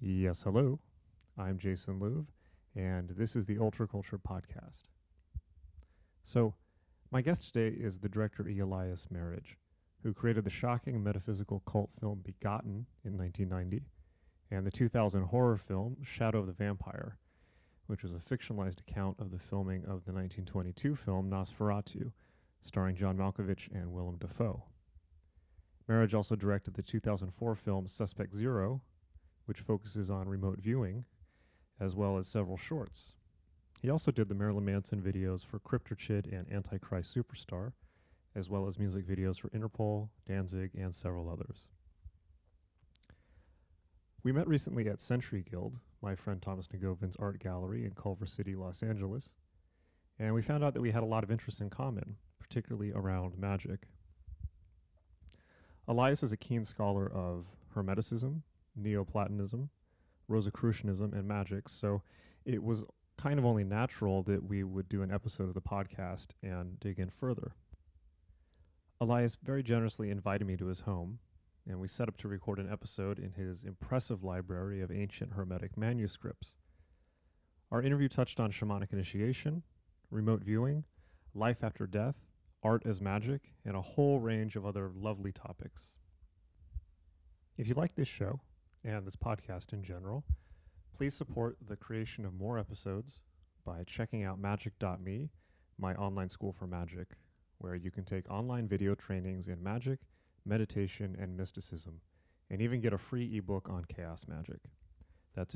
Yes, hello. I'm Jason Louv, and this is the Ultra Culture Podcast. So, my guest today is the director Elias Merhige, who created the shocking metaphysical cult film Begotten in 1990 and the 2000 horror film Shadow of the Vampire, which was a fictionalized account of the filming of the 1922 film Nosferatu, starring John Malkovich and Willem Dafoe. Merhige also directed the 2004 film Suspect Zero, which focuses on remote viewing, as well as several shorts. He also did the Marilyn Manson videos for Cryptorchid and Antichrist Superstar, as well as music videos for Interpol, Danzig, and several others. We met recently at Century Guild, my friend Thomas Nagovin's art gallery in Culver City, Los Angeles, and we found out that we had a lot of interests in common, particularly around magic. Elias is a keen scholar of Hermeticism, Neoplatonism, Rosicrucianism, and magic, so it was kind of only natural that we would do an episode of the podcast and dig in further. Elias very generously invited me to his home, and we set up to record an episode in his impressive library of ancient Hermetic manuscripts. Our interview touched on shamanic initiation, remote viewing, life after death, art as magic, and a whole range of other lovely topics. If you like this show, and this podcast in general, please support the creation of more episodes by checking out magic.me, my online school for magic, where you can take online video trainings in magic, meditation, and mysticism, and even get a free ebook on chaos magic. That's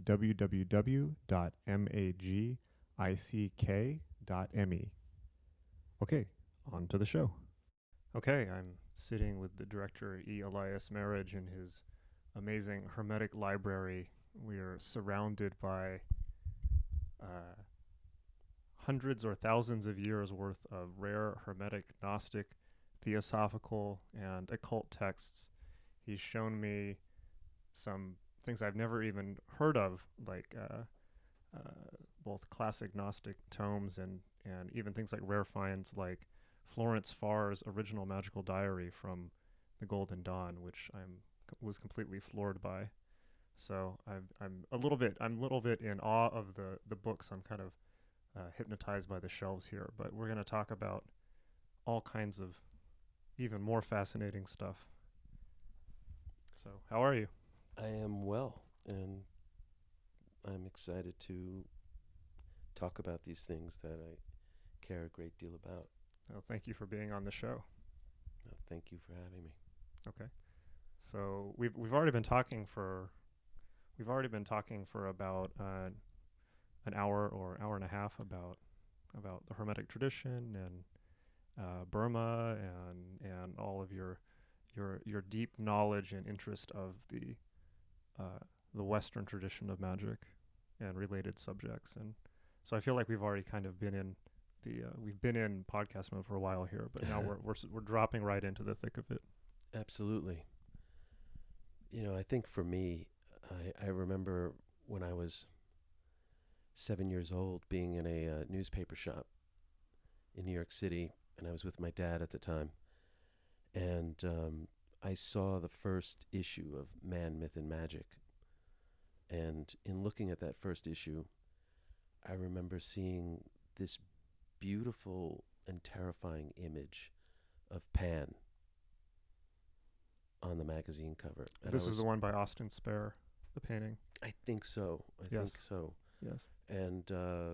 www.magick.me. Okay, on to the show. Okay, I'm sitting with the director Elias Merhige in his amazing Hermetic library. We are surrounded by hundreds or thousands of years worth of rare Hermetic, Gnostic, Theosophical, and occult texts. He's shown me some things I've never even heard of, like both classic Gnostic tomes and even things like rare finds like Florence Farr's original magical diary from the Golden Dawn, which was completely floored by. So I'm a little bit in awe of the books. I'm kind of hypnotized by the shelves here, but we're going to talk about all kinds of even more fascinating stuff. So how are you? I am well, and I'm excited to talk about these things that I care a great deal about. Well, thank you for being on the show. Thank you for having me. Okay. So we've already been talking for about an hour or hour and a half about the Hermetic tradition and Burma and all of your deep knowledge and interest of the Western tradition of magic and related subjects. And so I feel like we've already kind of been in we've been in podcast mode for a while here, but now we're dropping right into the thick of it. Absolutely. You know, I think for me, I remember when I was 7 years old being in a newspaper shop in New York City, and I was with my dad at the time, and I saw the first issue of Man, Myth, and Magic. And in looking at that first issue, I remember seeing this beautiful and terrifying image of Pan on the magazine cover. And this is the one by Austin Spare, the painting. I think so. I think so. Yes. And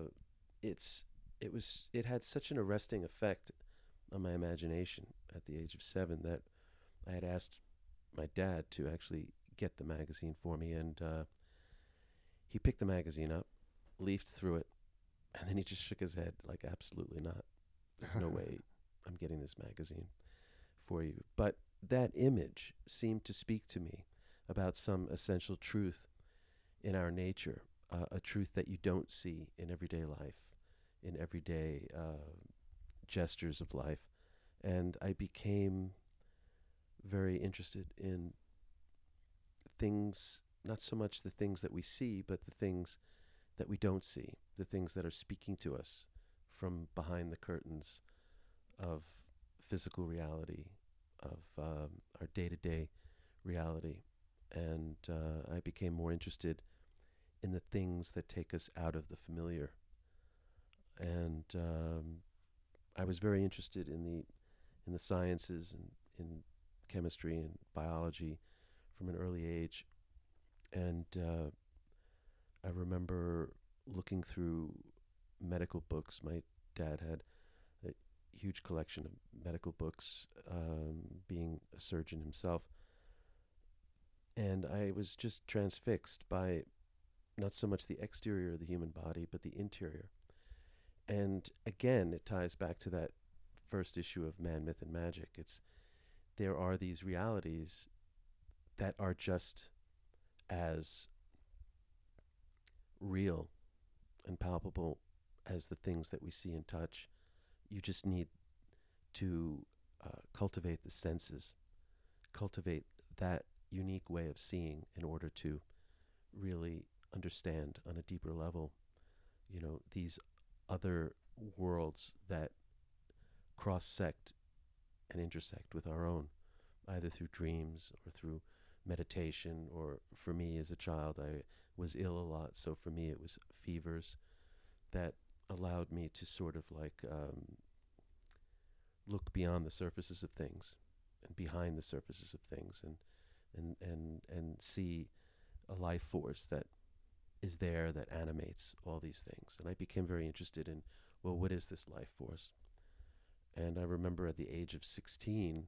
it had such an arresting effect on my imagination at the age of 7 that I had asked my dad to actually get the magazine for me, and he picked the magazine up, leafed through it, and then he just shook his head like, absolutely not. There's no way I'm getting this magazine for you. But that image seemed to speak to me about some essential truth in our nature, a truth that you don't see in everyday life, in everyday gestures of life. And I became very interested in things, not so much the things that we see, but the things that we don't see, the things that are speaking to us from behind the curtains of physical reality, of our day-to-day reality. And I became more interested in the things that take us out of the familiar. And I was very interested in the sciences and in chemistry and biology from an early age. And I remember looking through medical books. My dad had a huge collection of medical books, being a surgeon himself. And I was just transfixed by not so much the exterior of the human body, but the interior. And again, it ties back to that first issue of Man, Myth, and Magic. There are these realities that are just as real and palpable as the things that we see and touch. You just need to cultivate the senses, cultivate that unique way of seeing in order to really understand on a deeper level, these other worlds that cross-sect and intersect with our own, either through dreams or through meditation, or for me as a child, I was ill a lot, so for me it was fevers that allowed me to sort of like look beyond the surfaces of things and behind the surfaces of things, and see a life force that is there, that animates all these things. And I became very interested in, well, what is this life force? And I remember at the age of 16,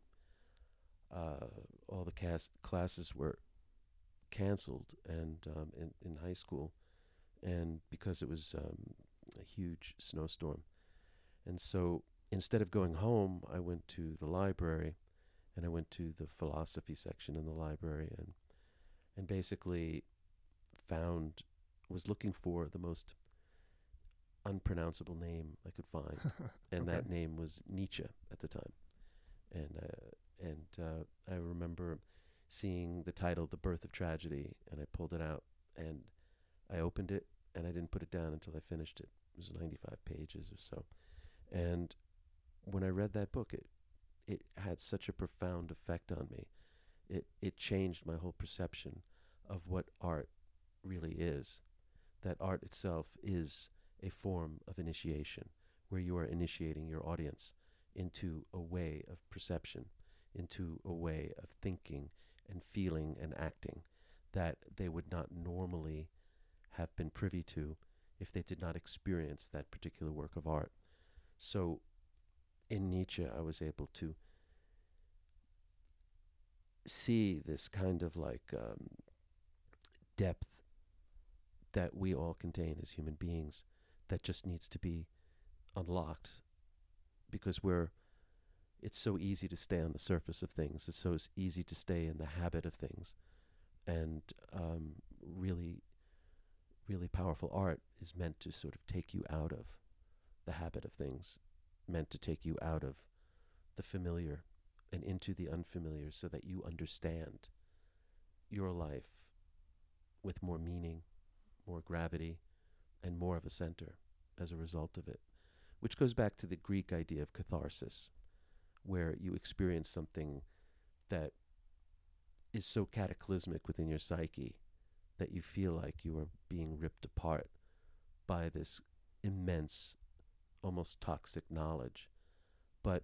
all the classes were canceled, and in high school, and because it was a huge snowstorm. And so instead of going home, I went to the library, and I went to the philosophy section in the library, and basically was looking for the most unpronounceable name I could find, and Okay. that name was Nietzsche at the time. And I remember seeing the title, The Birth of Tragedy, and I pulled it out, and I opened it, and I didn't put it down until I finished it. It was 95 pages or so. And when I read that book, it had such a profound effect on me. It changed my whole perception of what art really is. That art itself is a form of initiation, where you are initiating your audience into a way of perception, into a way of thinking and feeling and acting that they would not normally have been privy to if they did not experience that particular work of art. So in Nietzsche, I was able to see this kind of like depth that we all contain as human beings that just needs to be unlocked, because it's so easy to stay on the surface of things. It's so easy to stay in the habit of things. And really, really powerful art is meant to sort of take you out of the habit of things, meant to take you out of the familiar and into the unfamiliar, so that you understand your life with more meaning, more gravity, and more of a center as a result of it. Which goes back to the Greek idea of catharsis, where you experience something that is so cataclysmic within your psyche that you feel like you are being ripped apart by this immense, almost toxic knowledge. But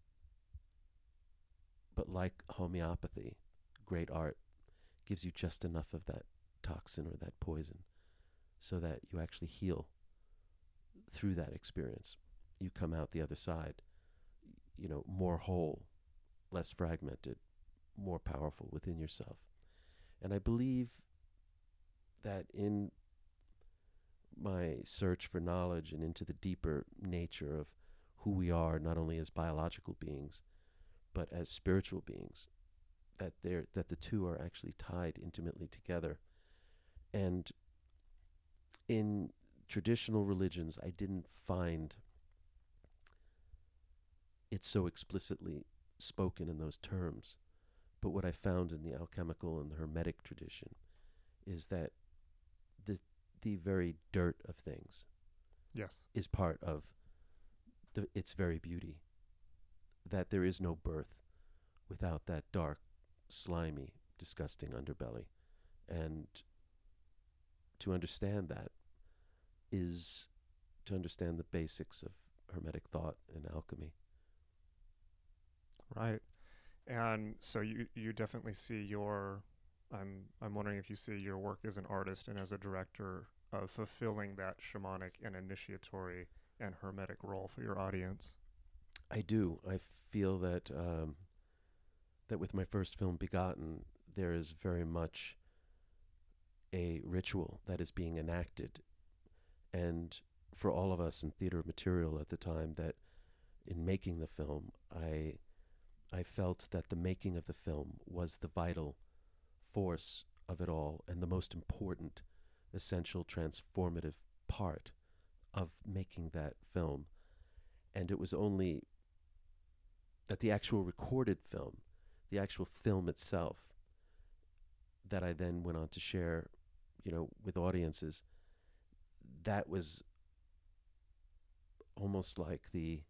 like homeopathy, great art gives you just enough of that toxin or that poison so that you actually heal through that experience. You come out the other side, more whole, less fragmented, more powerful within yourself. And I believe that in my search for knowledge and into the deeper nature of who we are, not only as biological beings, but as spiritual beings, that the two are actually tied intimately together. And in traditional religions, I didn't find it so explicitly spoken in those terms. But what I found in the alchemical and the hermetic tradition is that the very dirt of things Yes. is part of its very beauty. That there is no birth without that dark, slimy, disgusting underbelly. And to understand that is to understand the basics of Hermetic thought and alchemy. Right. And so you definitely see your I'm wondering if you see your work as an artist and as a director of fulfilling that shamanic and initiatory and hermetic role for your audience. I do. I feel that that with my first film, Begotten, there is very much a ritual that is being enacted. And for all of us in theater material at the time, that in making the film, I felt that the making of the film was the vital force of it all and the most important, essential, transformative part of making that film. And it was only that the actual recorded film, the actual film itself, that I then went on to share, with audiences, that was almost like the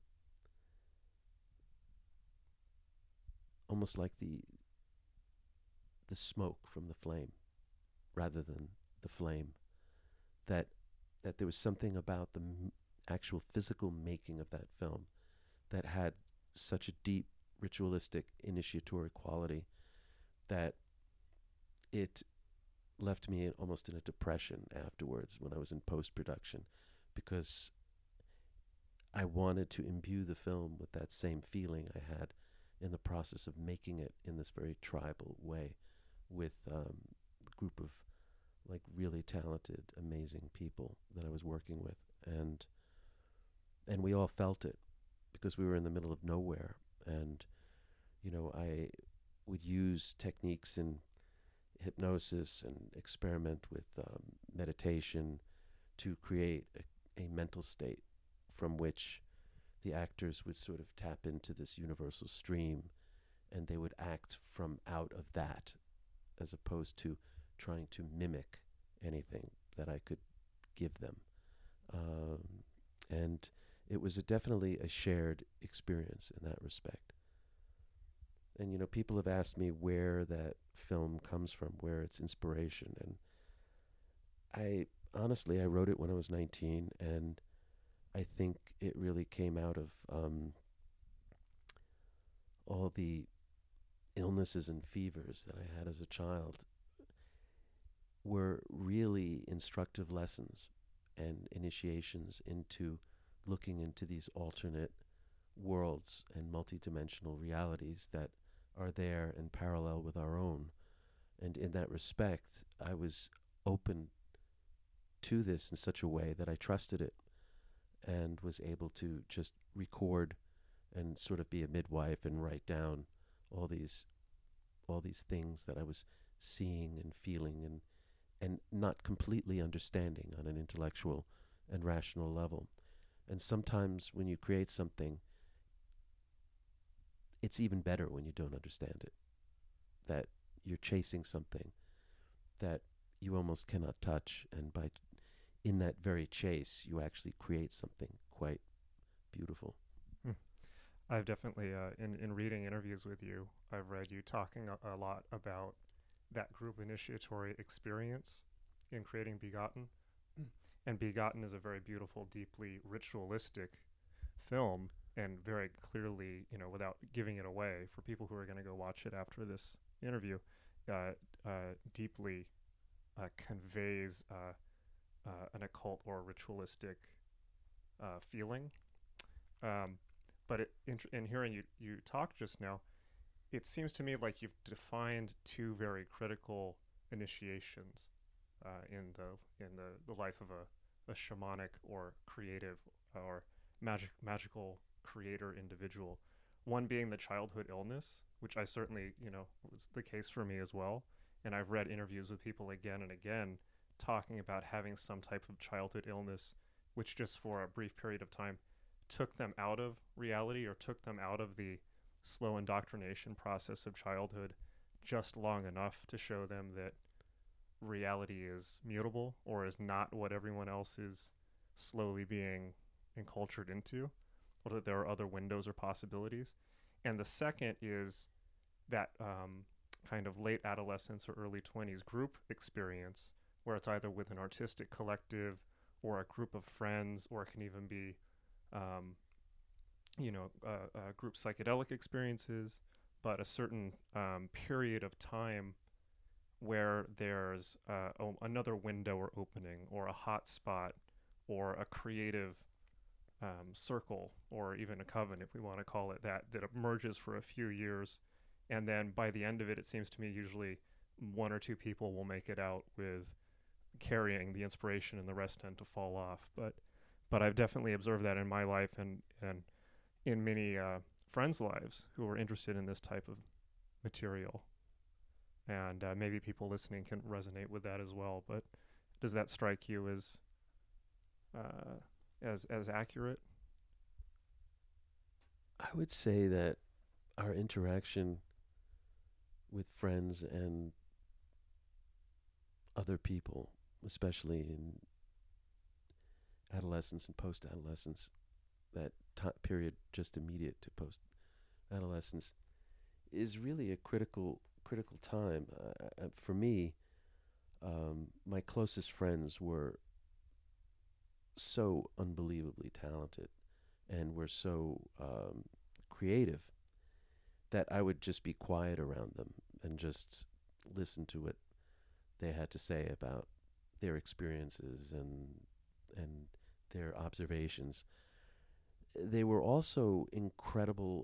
smoke from the flame rather than the flame, that there was something about the actual physical making of that film that had such a deep ritualistic initiatory quality that it left me almost in a depression afterwards when I was in post-production, because I wanted to imbue the film with that same feeling I had in the process of making it in this very tribal way with a group of like really talented, amazing people that I was working with. And we all felt it because we were in the middle of nowhere. And, I would use techniques in hypnosis and experiment with meditation to create a mental state from which the actors would sort of tap into this universal stream, and they would act from out of that as opposed to trying to mimic anything that I could give them. And it was definitely a shared experience in that respect. And, people have asked me where that film comes from, where its inspiration. And I wrote it when I was 19, and I think it really came out of all the illnesses and fevers that I had as a child were really instructive lessons and initiations into looking into these alternate worlds and multidimensional realities that are there and parallel with our own. And in that respect, I was open to this in such a way that I trusted it and was able to just record and sort of be a midwife and write down all these things that I was seeing and feeling and not completely understanding on an intellectual and rational level. And sometimes when you create something, it's even better when you don't understand it, that you're chasing something that you almost cannot touch, and in that very chase, you actually create something quite beautiful. I've definitely, in reading interviews with you, I've read you talking a lot about that group initiatory experience in creating Begotten. And Begotten is a very beautiful, deeply ritualistic film, and very clearly, without giving it away for people who are going to go watch it after this interview, deeply conveys an occult or ritualistic feeling. But in hearing you talk just now, it seems to me like you've defined two very critical initiations in the life of a shamanic or creative or magical creator individual. One being the childhood illness, which I certainly, was the case for me as well. And I've read interviews with people again and again talking about having some type of childhood illness, which just for a brief period of time took them out of reality or took them out of the slow indoctrination process of childhood just long enough to show them that reality is mutable or is not what everyone else is slowly being encultured into, or that there are other windows or possibilities. And the second is that kind of late adolescence or early 20s group experience where it's either with an artistic collective or a group of friends, or it can even be, um, group psychedelic experiences, but a certain period of time where there's another window or opening or a hot spot or a creative circle or even a coven, if we want to call it that, that emerges for a few years. And then by the end of it, it seems to me usually one or two people will make it out with carrying the inspiration and the rest tend to fall off. But I've definitely observed that in my life and in many friends' lives who are interested in this type of material. And maybe people listening can resonate with that as well. But does that strike you uh, as accurate? I would say that our interaction with friends and other people, especially in adolescence and post-adolescence, that period just immediate to post-adolescence, is really a critical time. For me, my closest friends were so unbelievably talented and were so creative that I would just be quiet around them and just listen to what they had to say about their experiences and their observations. They were also incredible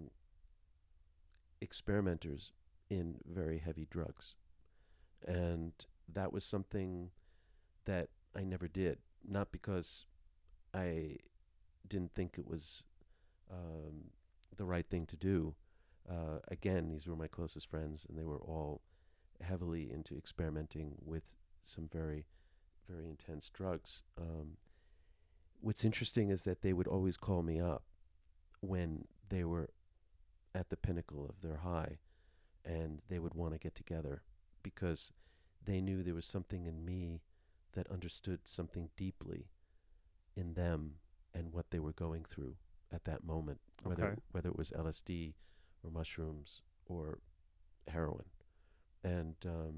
experimenters in very heavy drugs, and that was something that I never did. Not because I didn't think it was the right thing to do. Again, these were my closest friends, and they were all heavily into experimenting with some very, very intense drugs. What's interesting is that they would always call me up when they were at the pinnacle of their high, and they would want to get together because they knew there was something in me that understood something deeply in them and what they were going through at that moment, Okay. whether it was LSD or mushrooms or heroin. And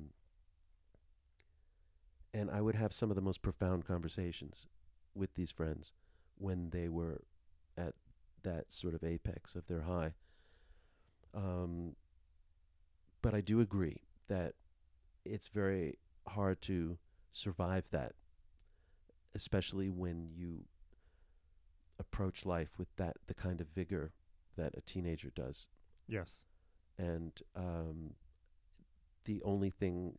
and I would have some of the most profound conversations with these friends when they were at that sort of apex of their high. Um, but I do agree that it's very hard to survive that, especially when you approach life with the kind of vigor that a teenager does. Yes. And the only thing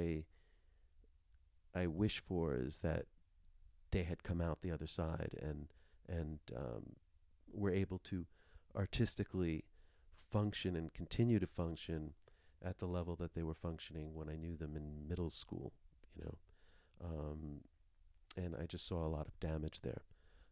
I wish for is that they had come out the other side and were able to artistically function and continue to function at the level that they were functioning when I knew them in middle school, you know. And I just saw a lot of damage there.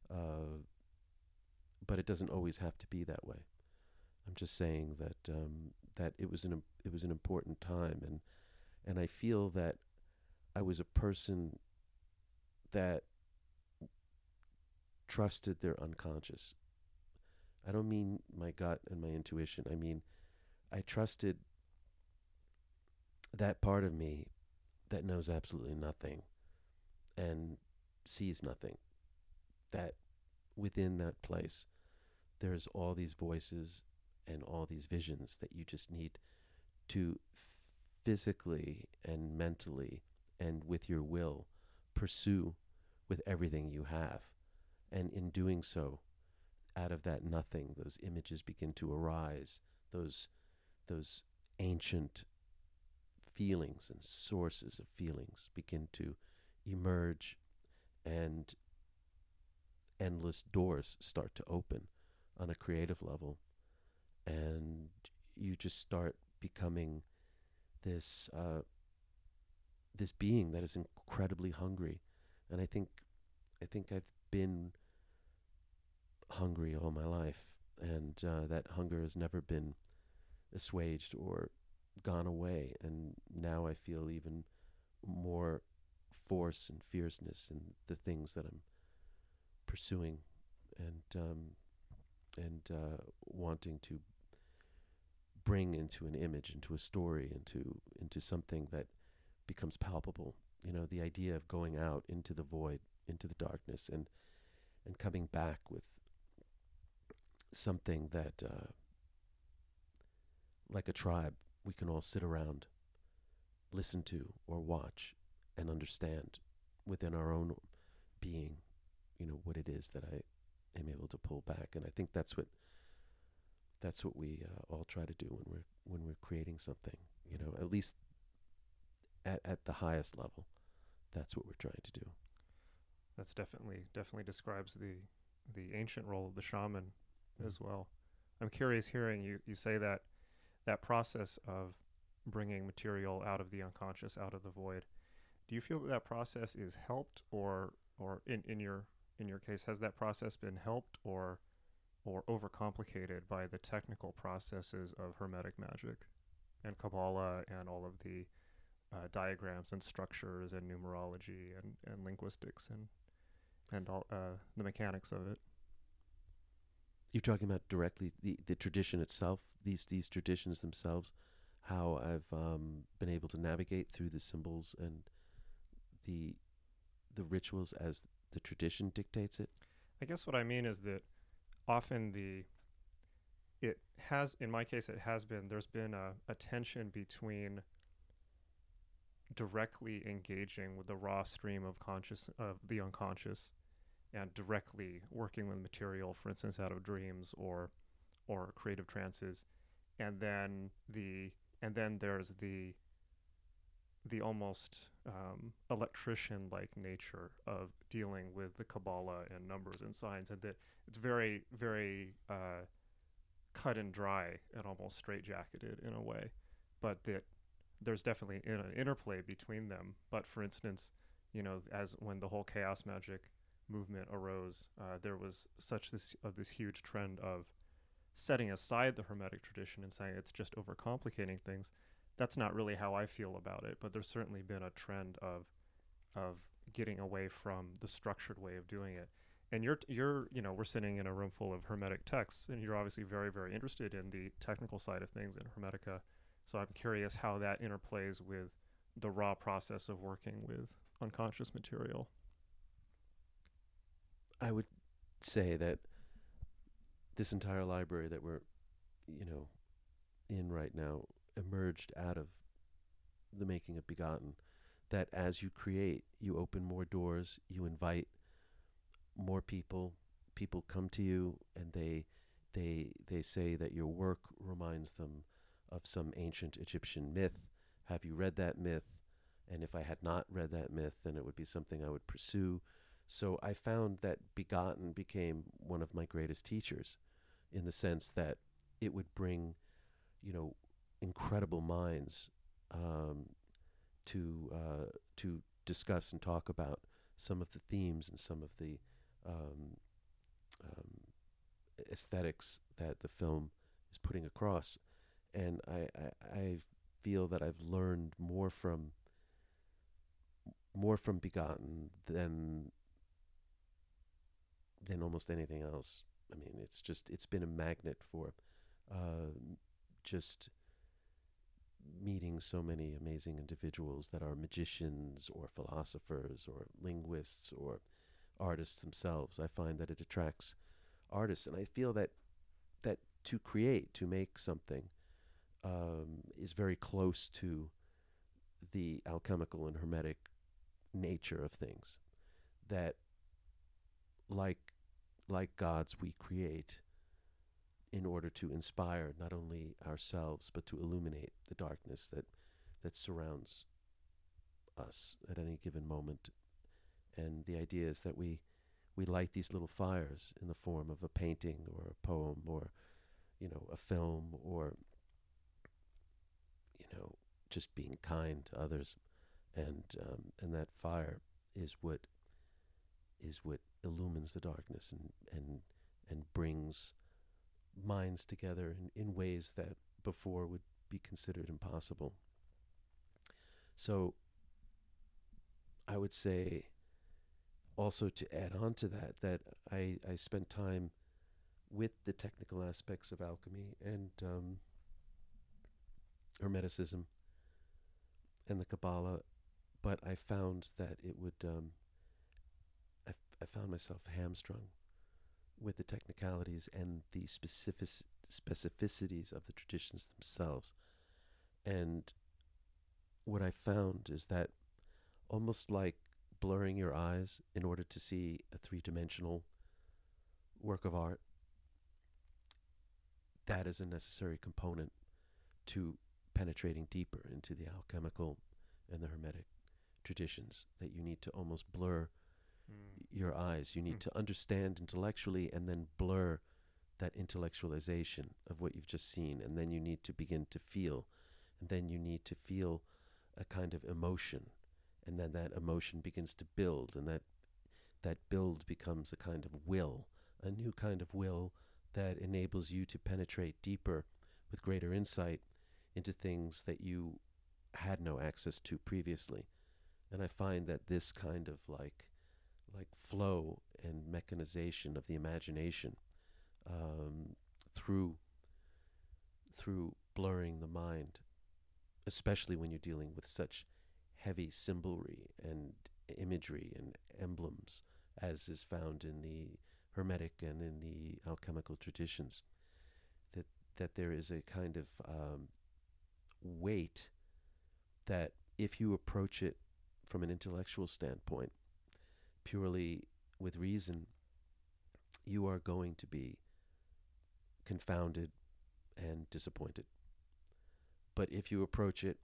But it doesn't always have to be that way. I'm just saying that that it was an important time, and I feel that I was a person that trusted their unconscious. I don't mean my gut and my intuition. I mean, I trusted that part of me that knows absolutely nothing and sees nothing. That within that place, there's all these voices and all these visions that you just need to physically and mentally and with your will pursue with everything you have. And in doing so, out of that nothing, those images begin to arise, those ancient feelings and sources of feelings begin to emerge, and endless doors start to open on a creative level, and you just start becoming this this being that is incredibly hungry. And I think I've been hungry all my life, and that hunger has never been assuaged or gone away. And now I feel even more force and fierceness in the things that I'm pursuing, and wanting to bring into an image, into a story, into something that becomes palpable the idea of going out into the void, into the darkness, and coming back with something that, like a tribe, we can all sit around, listen to, or watch, and understand within our own being, what it is that I am able to pull back. And I think that's what we all try to do when we're creating something. At least at the highest level, that's what we're trying to do. That's definitely describes the ancient role of the shaman as well. I'm curious hearing you say that process of bringing material out of the unconscious, out of the void. Do you feel that process is helped, or in your case, has that process been helped or overcomplicated by the technical processes of Hermetic magic and Kabbalah and all of the diagrams and structures and numerology and linguistics and all the mechanics of it? You're talking about directly the tradition itself, these traditions themselves, how I've been able to navigate through the symbols and the rituals as the tradition dictates it? I guess what I mean is that often in my case, there's been a tension between directly engaging with the raw stream of the unconscious and directly working with material, for instance, out of dreams or creative trances, and then there's the almost electrician-like nature of dealing with the Kabbalah and numbers and signs, and that it's very, very cut and dry and almost straitjacketed in a way, but that there's definitely an interplay between them. But for instance, as when the whole chaos magic movement arose, there was this huge trend of setting aside the Hermetic tradition and saying it's just overcomplicating things. That's not really how I feel about it, but there's certainly been a trend of getting away from the structured way of doing it. And we're sitting in a room full of Hermetic texts, and you're obviously very, very interested in the technical side of things in Hermetica. So I'm curious how that interplays with the raw process of working with unconscious material. I would say that this entire library that we're, in right now emerged out of the making of Begotten. That as you create, you open more doors, you invite more people. People come to you and they say that your work reminds them of some ancient Egyptian myth. Have you read that myth? And if I had not read that myth, then it would be something I would pursue. So I found that Begotten became one of my greatest teachers, in the sense that it would bring, incredible minds to discuss and talk about some of the themes and some of the aesthetics that the film is putting across. And I feel that I've learned more from Begotten than almost anything else. I mean, it's been a magnet for just meeting so many amazing individuals that are magicians or philosophers or linguists or artists themselves. I find that it attracts artists, and I feel that to create, to make something, is very close to the alchemical and hermetic nature of things. That like gods, we create in order to inspire not only ourselves but to illuminate the darkness that surrounds us at any given moment. And the idea is that we light these little fires in the form of a painting or a poem or a film or just being kind to others, and that fire is what illumines the darkness and brings minds together in ways that before would be considered impossible. So I would say also, to add on to that I spent time with the technical aspects of alchemy and Hermeticism and the Kabbalah but I found that it would, I found myself hamstrung with the technicalities and the specificities of the traditions themselves. And what I found is that almost like blurring your eyes in order to see a three-dimensional work of art, that is a necessary component to penetrating deeper into the alchemical and the Hermetic traditions, that you need to almost blur your eyes. You need to understand intellectually and then blur that intellectualization of what you've just seen, and then you need to begin to feel, and then you need to feel a kind of emotion, and then that emotion begins to build, and that build becomes a kind of will, a new kind of will that enables you to penetrate deeper with greater insight into things that you had no access to previously. And I find that this kind of like flow and mechanization of the imagination, through blurring the mind, especially when you're dealing with such heavy symbolry and imagery and emblems as is found in the Hermetic and in the alchemical traditions, that there is a kind of weight that if you approach it from an intellectual standpoint, purely with reason, you are going to be confounded and disappointed. But if you approach it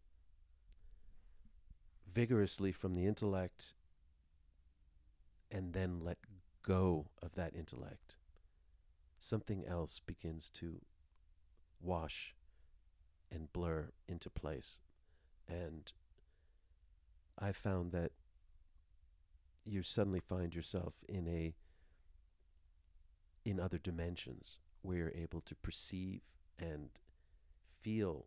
vigorously from the intellect and then let go of that intellect, something else begins to wash and blur into place. And I found that you suddenly find yourself in other dimensions where you're able to perceive and feel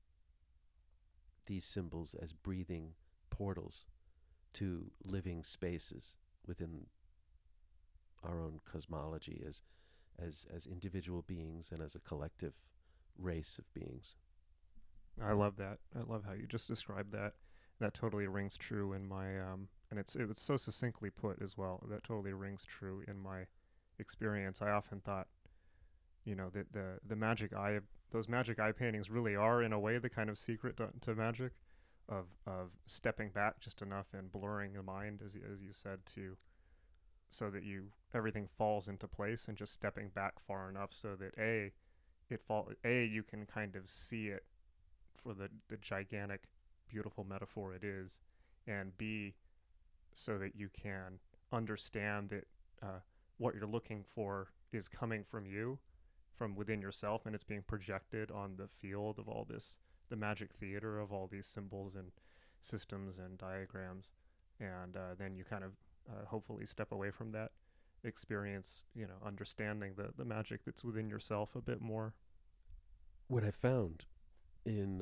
these symbols as breathing portals to living spaces within our own cosmology as individual beings and as a collective race of beings. I love that. I love how you just described that. That totally rings true in my and it was so succinctly put as well. That totally rings true in my experience. I often thought, that the magic eye, those magic eye paintings really are in a way the kind of secret to magic, of stepping back just enough and blurring the mind, as you said, so that everything falls into place, and just stepping back far enough so that you can kind of see it for the gigantic, beautiful metaphor it is, and B, so that you can understand that what you're looking for is coming from you, from within yourself, and it's being projected on the field of all this, the magic theater of all these symbols and systems and diagrams. And then you kind of hopefully step away from that experience, understanding the magic that's within yourself a bit more. What I found in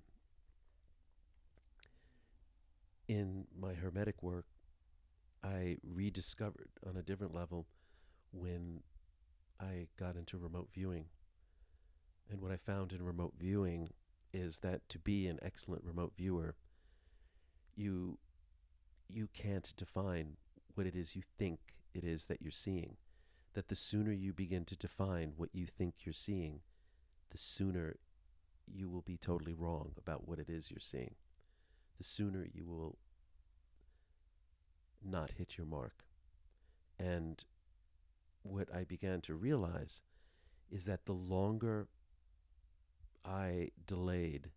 my Hermetic work, I rediscovered on a different level when I got into remote viewing. And what I found in remote viewing is that to be an excellent remote viewer, you can't define what it is you think it is that you're seeing. That the sooner you begin to define what you think you're seeing, the sooner you will be totally wrong about what it is you're seeing. The sooner you will not hit your mark. And what I began to realize is that the longer I delayed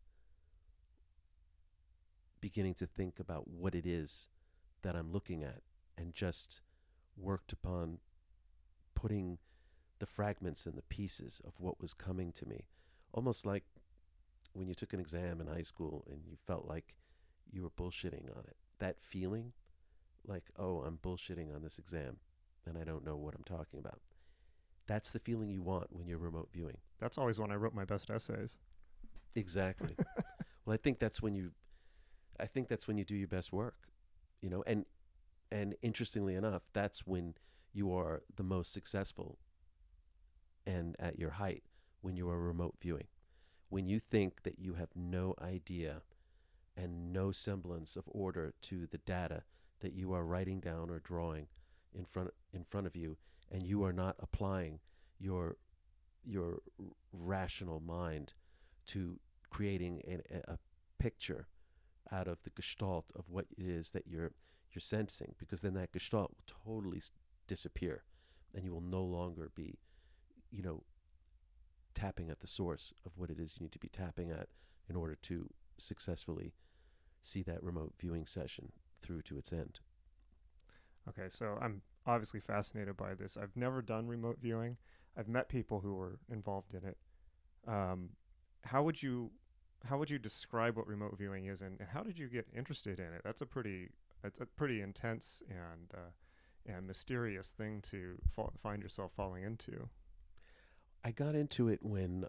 beginning to think about what it is that I'm looking at, and just worked upon putting the fragments and the pieces of what was coming to me, almost like when you took an exam in high school and you felt like you were bullshitting on it. That feeling like, oh, I'm bullshitting on this exam and I don't know what I'm talking about. That's the feeling you want when you're remote viewing. That's always when I wrote my best essays. Exactly. Well, I think that's when you do your best work, and interestingly enough, that's when you are the most successful and at your height, when you are remote viewing. When you think that you have no idea and no semblance of order to the data that you are writing down or drawing in front of you, and you are not applying your rational mind to creating a picture out of the gestalt of what it is that you're sensing, because then that gestalt will totally disappear, and you will no longer be, you know, tapping at the source of what it is you need to be tapping at in order to successfully see that remote viewing session through to its end. Okay, so I'm obviously fascinated by this. I've never done remote viewing. I've met people who were involved in it. Um, how would you describe what remote viewing is, and how did you get interested in it? That's a pretty intense and mysterious thing to find yourself falling into. I got into it when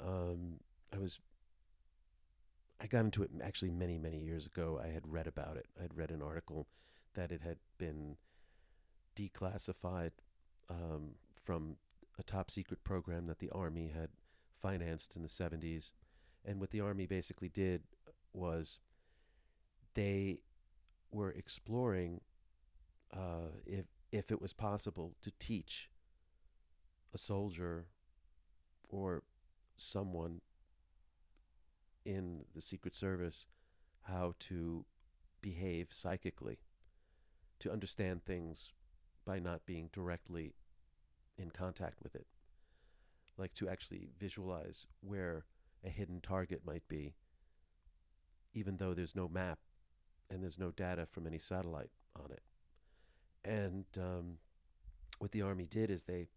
I got into it actually many years ago. I had read about it. I had read an article that it had been declassified from a top secret program that the Army had financed in the 70s. And what the Army basically did was they were exploring if it was possible to teach a soldier or someone in the Secret Service how to behave psychically, to understand things by not being directly in contact with it, like to actually visualize where a hidden target might be, even though there's no map and there's no data from any satellite on it. And what the Army did is they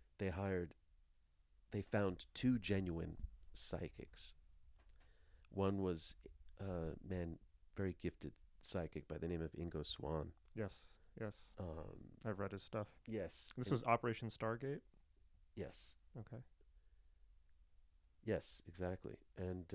found two genuine psychics. One was a man, very gifted psychic by the name of Ingo Swann. Yes, yes. I've read his stuff. Yes. This was Operation Stargate? Yes. Okay. Yes, exactly. And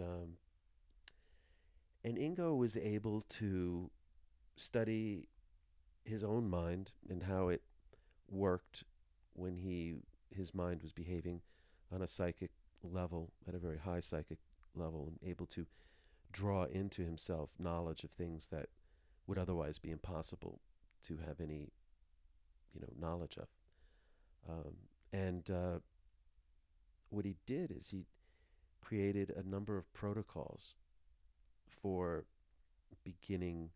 Ingo was able to study his own mind and how it worked when his mind was behaving on a psychic level, at a very high psychic level, and able to draw into himself knowledge of things that would otherwise be impossible to have any, knowledge of. And what he did is he created a number of protocols for beginning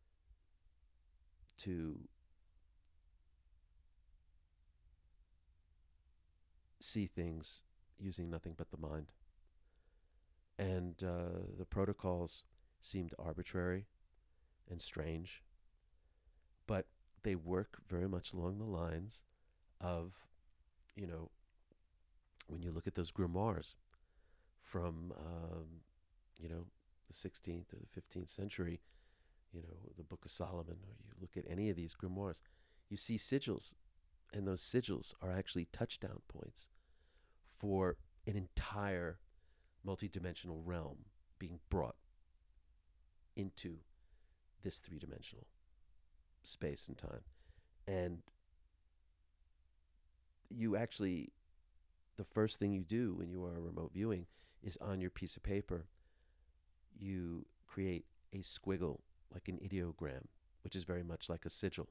to see things using nothing but the mind. And the protocols seemed arbitrary and strange, but they work very much along the lines of, when you look at those grimoires from, the 16th or the 15th century, the Book of Solomon, or you look at any of these grimoires, you see sigils, and those sigils are actually touchdown points for an entire multidimensional realm being brought into this three-dimensional space and time. And you actually, the first thing you do when you are remote viewing is on your piece of paper, you create a squiggle, like an ideogram, which is very much like a sigil.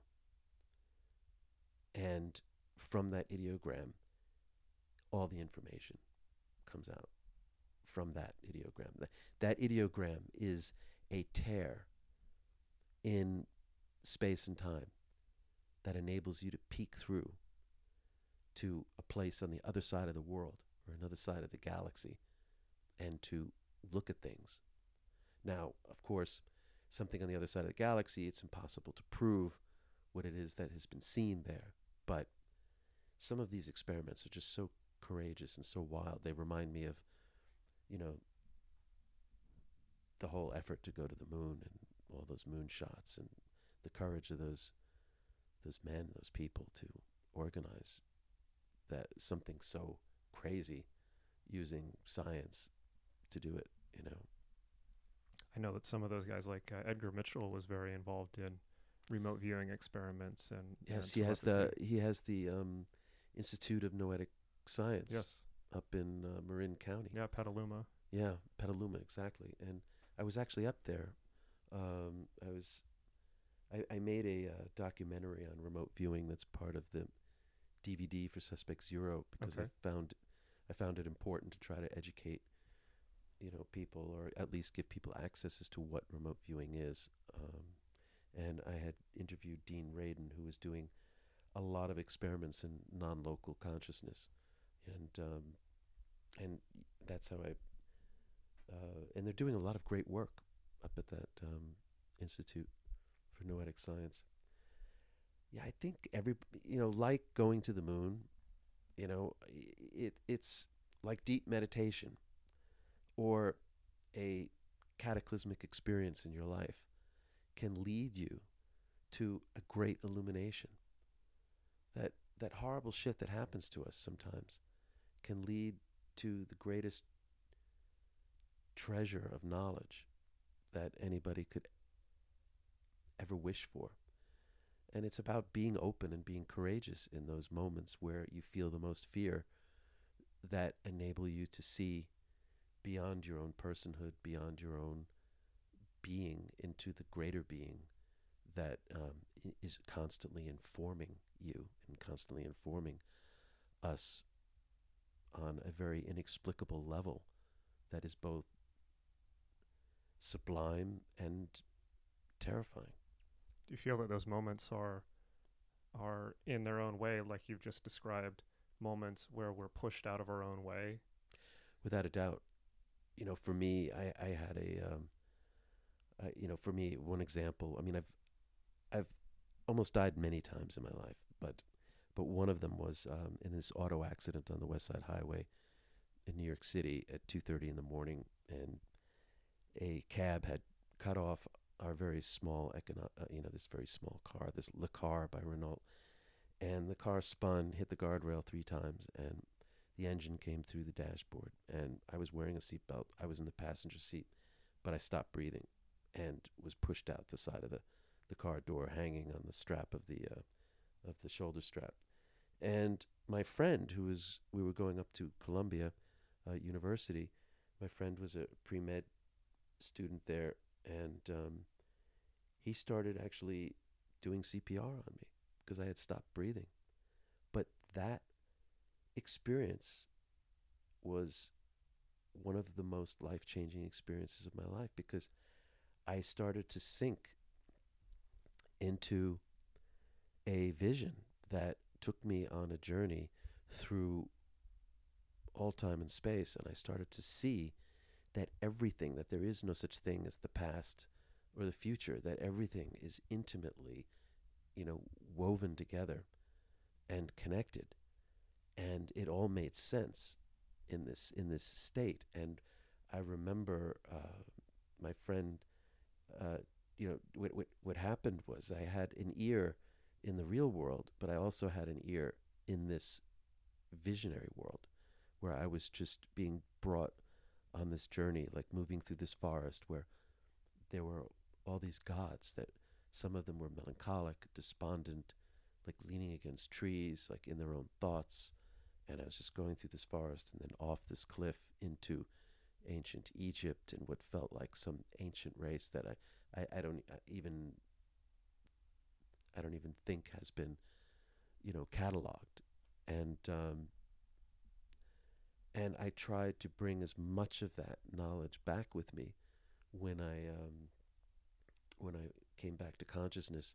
And from that ideogram, all the information comes out from that ideogram. That ideogram is a tear in space and time that enables you to peek through to a place on the other side of the world or another side of the galaxy and to look at things. Now, of course, something on the other side of the galaxy, it's impossible to prove what it is that has been seen there. But some of these experiments are just so courageous and so wild. They remind me of, the whole effort to go to the moon and all those moon shots and the courage of those men, those people to organize that something so crazy using science to do it, I know that some of those guys, like Edgar Mitchell, was very involved in remote viewing experiments, and yes, and he has the Institute of Noetic Science. Yes. Up in Marin County. Yeah, Petaluma. Yeah, Petaluma, exactly. And I was actually up there I was I made a documentary on remote viewing that's part of the DVD for Suspect Zero because Okay. I found it important to try to educate people, or at least give people access as to what remote viewing is. And I had interviewed Dean Radin, who was doing a lot of experiments in non-local consciousness, and that's how I. And they're doing a lot of great work up at that Institute for Noetic Science. Yeah, I think like going to the moon, it's like deep meditation or a cataclysmic experience in your life can lead you to a great illumination. That horrible shit that happens to us sometimes can lead to the greatest treasure of knowledge that anybody could ever wish for. And it's about being open and being courageous in those moments where you feel the most fear, that enable you to see beyond your own personhood, beyond your own being, into the greater being that is constantly informing you and constantly informing us on a very inexplicable level that is both sublime and terrifying. Do you feel that those moments are in their own way, like you've just described, moments where we're pushed out of our own way? Without a doubt. For me, I had for me, one example. I mean, I've almost died many times in my life, but one of them was in this auto accident on the West Side Highway in New York City at 2:30 in the morning, and a cab had cut off our very small, this very small car, this Le Car by Renault, and the car spun, hit the guardrail 3 times, and the engine came through the dashboard. And I was wearing a seatbelt. I was in the passenger seat, but I stopped breathing and was pushed out the side of the car door, hanging on the strap of the shoulder strap. And my friend, we were going up to Columbia University. My friend was a pre-med student there, and he started actually doing CPR on me because I had stopped breathing. But that experience was one of the most life-changing experiences of my life, because I started to sink into a vision that took me on a journey through all time and space, and I started to see that everything, that there is no such thing as the past or the future, that everything is intimately, woven together and connected, and it all made sense in this state. And I remember my friend, what happened was I had an ear in the real world, but I also had an ear in this visionary world where I was just being brought on this journey, like moving through this forest where there were all these gods, that some of them were melancholic, despondent, like leaning against trees, like in their own thoughts. And I was just going through this forest and then off this cliff into ancient Egypt and what felt like some ancient race that I don't even think has been, cataloged. And I tried to bring as much of that knowledge back with me when I came back to consciousness,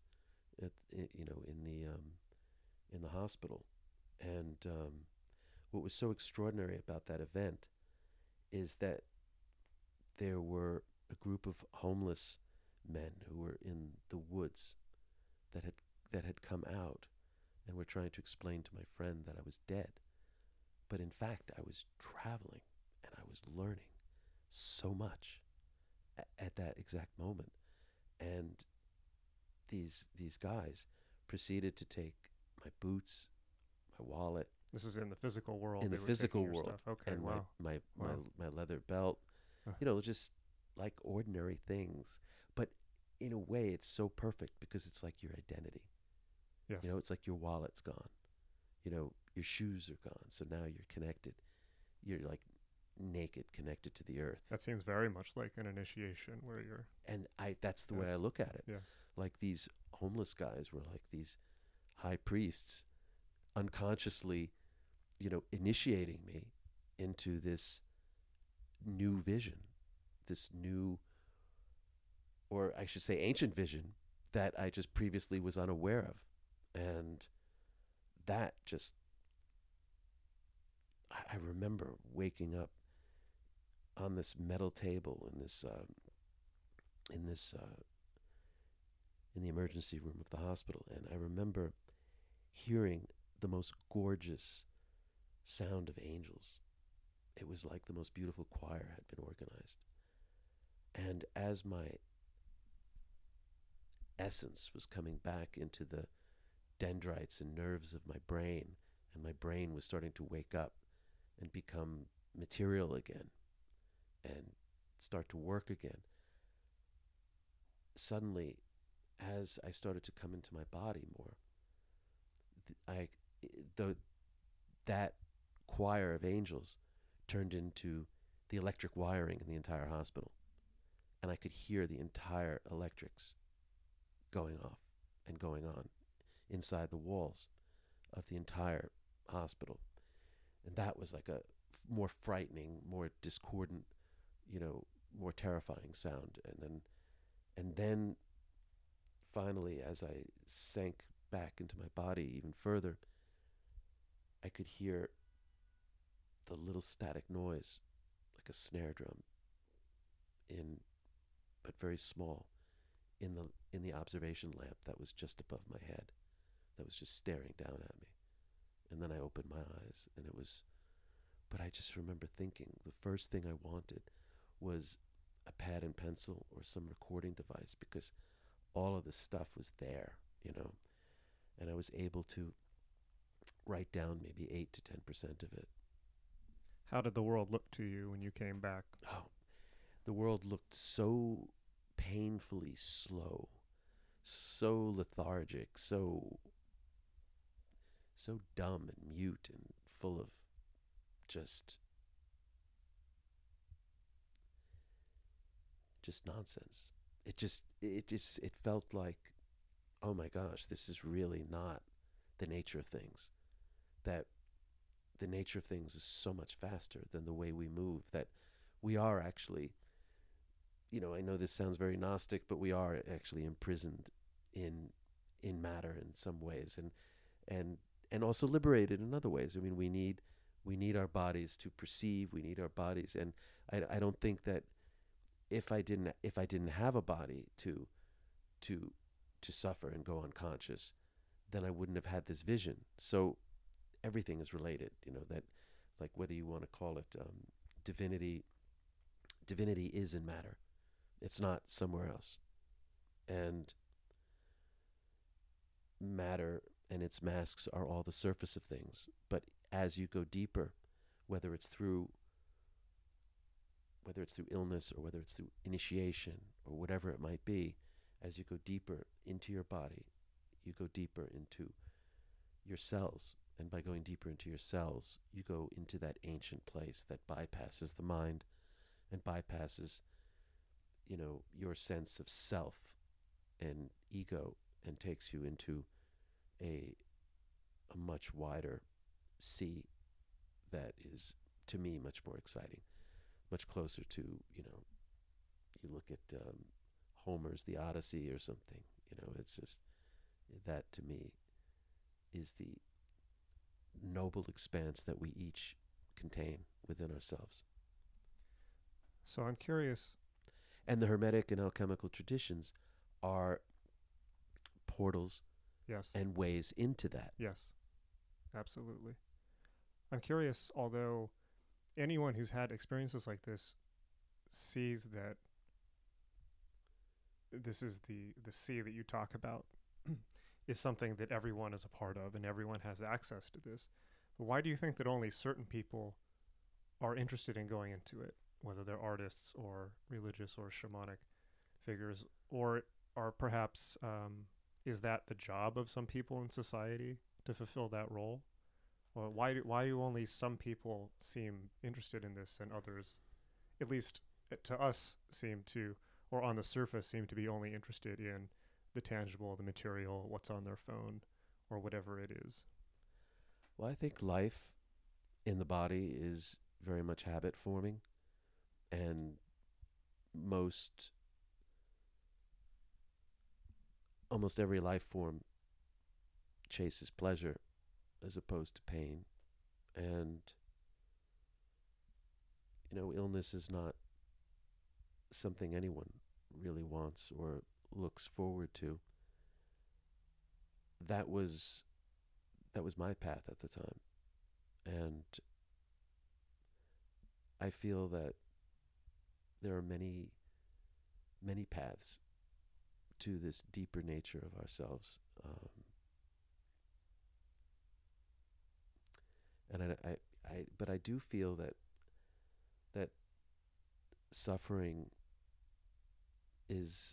in the hospital. And what was so extraordinary about that event is that there were a group of homeless men who were in the woods that had come out and were trying to explain to my friend that I was dead. But in fact, I was traveling and I was learning so much at that exact moment. And these guys proceeded to take my boots, my wallet. This is in the physical world. In they the were physical taking your world. Stuff. Okay, and wow. my leather belt, just like ordinary things. But in a way, it's so perfect because it's like your identity. Yes. It's like your wallet's gone. Your shoes are gone. So now you're connected. You're like naked, connected to the earth. That seems very much like an initiation where you're... And that's the way I Yes. look at it. Yes. Like these homeless guys were like these high priests unconsciously, initiating me into this new vision, this new, or I should say ancient vision that I just previously was unaware of. And that just, I remember waking up on this metal table in the emergency room of the hospital, and I remember hearing the most gorgeous sound of angels. It was like the most beautiful choir had been organized. And as my essence was coming back into the dendrites and nerves of my brain, and my brain was starting to wake up and become material again and start to work again, suddenly, as I started to come into my body more, that choir of angels turned into the electric wiring in the entire hospital. And I could hear the entire electrics going off and going on inside the walls of the entire hospital. And that was like a more frightening, more discordant, more terrifying sound. And then finally, as I sank back into my body even further, I could hear the little static noise, like a snare drum, but very small, in the observation lamp that was just above my head, that was just staring down at me. And then I opened my eyes, and but I just remember thinking the first thing I wanted was a pad and pencil or some recording device, because all of this stuff was there, and I was able to write down maybe 8 to 10% of it. How did the world look to you when you came back? Oh, the world looked so painfully slow, so lethargic, so dumb and mute and full of just nonsense. It felt like, oh my gosh, this is really not the nature of things. That the nature of things is so much faster than the way we move, that we are actually, I know this sounds very Gnostic, but we are actually imprisoned in matter in some ways, and also liberated in other ways. I mean, we need our bodies to perceive. We need our bodies, and I don't think that if I didn't have a body to suffer and go unconscious, then I wouldn't have had this vision. So everything is related, that, like, whether you want to call it divinity is in matter. It's not somewhere else. And matter and its masks are all the surface of things. But as you go deeper, whether it's through illness or whether it's through initiation or whatever it might be, as you go deeper into your body, you go deeper into your cells. And by going deeper into your cells, you go into that ancient place that bypasses the mind and bypasses, your sense of self and ego, and takes you into a much wider sea that is, to me, much more exciting, much closer to, you look at Homer's The Odyssey or something, it's just, that to me is the noble expanse that we each contain within ourselves. So I'm curious. And the Hermetic and alchemical traditions are portals, Yes. and ways into that. Yes, absolutely. I'm curious, although anyone who's had experiences like this sees that this is the sea that you talk about is something that everyone is a part of and everyone has access to this. But why do you think that only certain people are interested in going into it, whether they're artists or religious or shamanic figures, or perhaps is that the job of some people in society to fulfill that role? Well, why do only some people seem interested in this and others, at least to us, seem to, or on the surface, seem to be only interested in the tangible, the material, what's on their phone, or whatever it is? Well, I think life in the body is very much habit forming, and most almost every life form chases pleasure as opposed to pain. And illness is not something anyone really wants or looks forward to. That was my path at the time, and I feel that there are many paths to this deeper nature of ourselves. And but I do feel that suffering is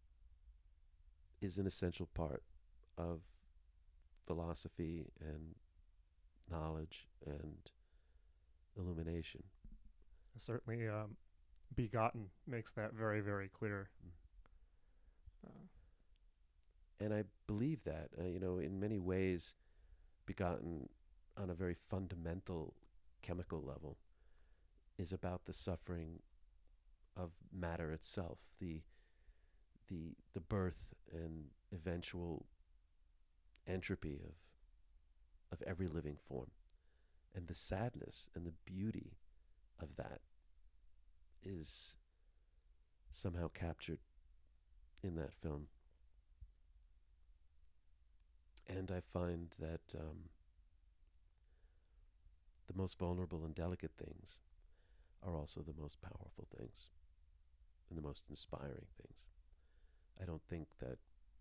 an essential part of philosophy and knowledge and illumination. Certainly, Begotten makes that very, very clear. And I believe that, in many ways, Begotten, on a very fundamental chemical level, is about the suffering of matter itself, the birth and eventual entropy of every living form, and the sadness and the beauty of that is somehow captured in that film. And I find that the most vulnerable and delicate things are also the most powerful things and the most inspiring things. I don't think that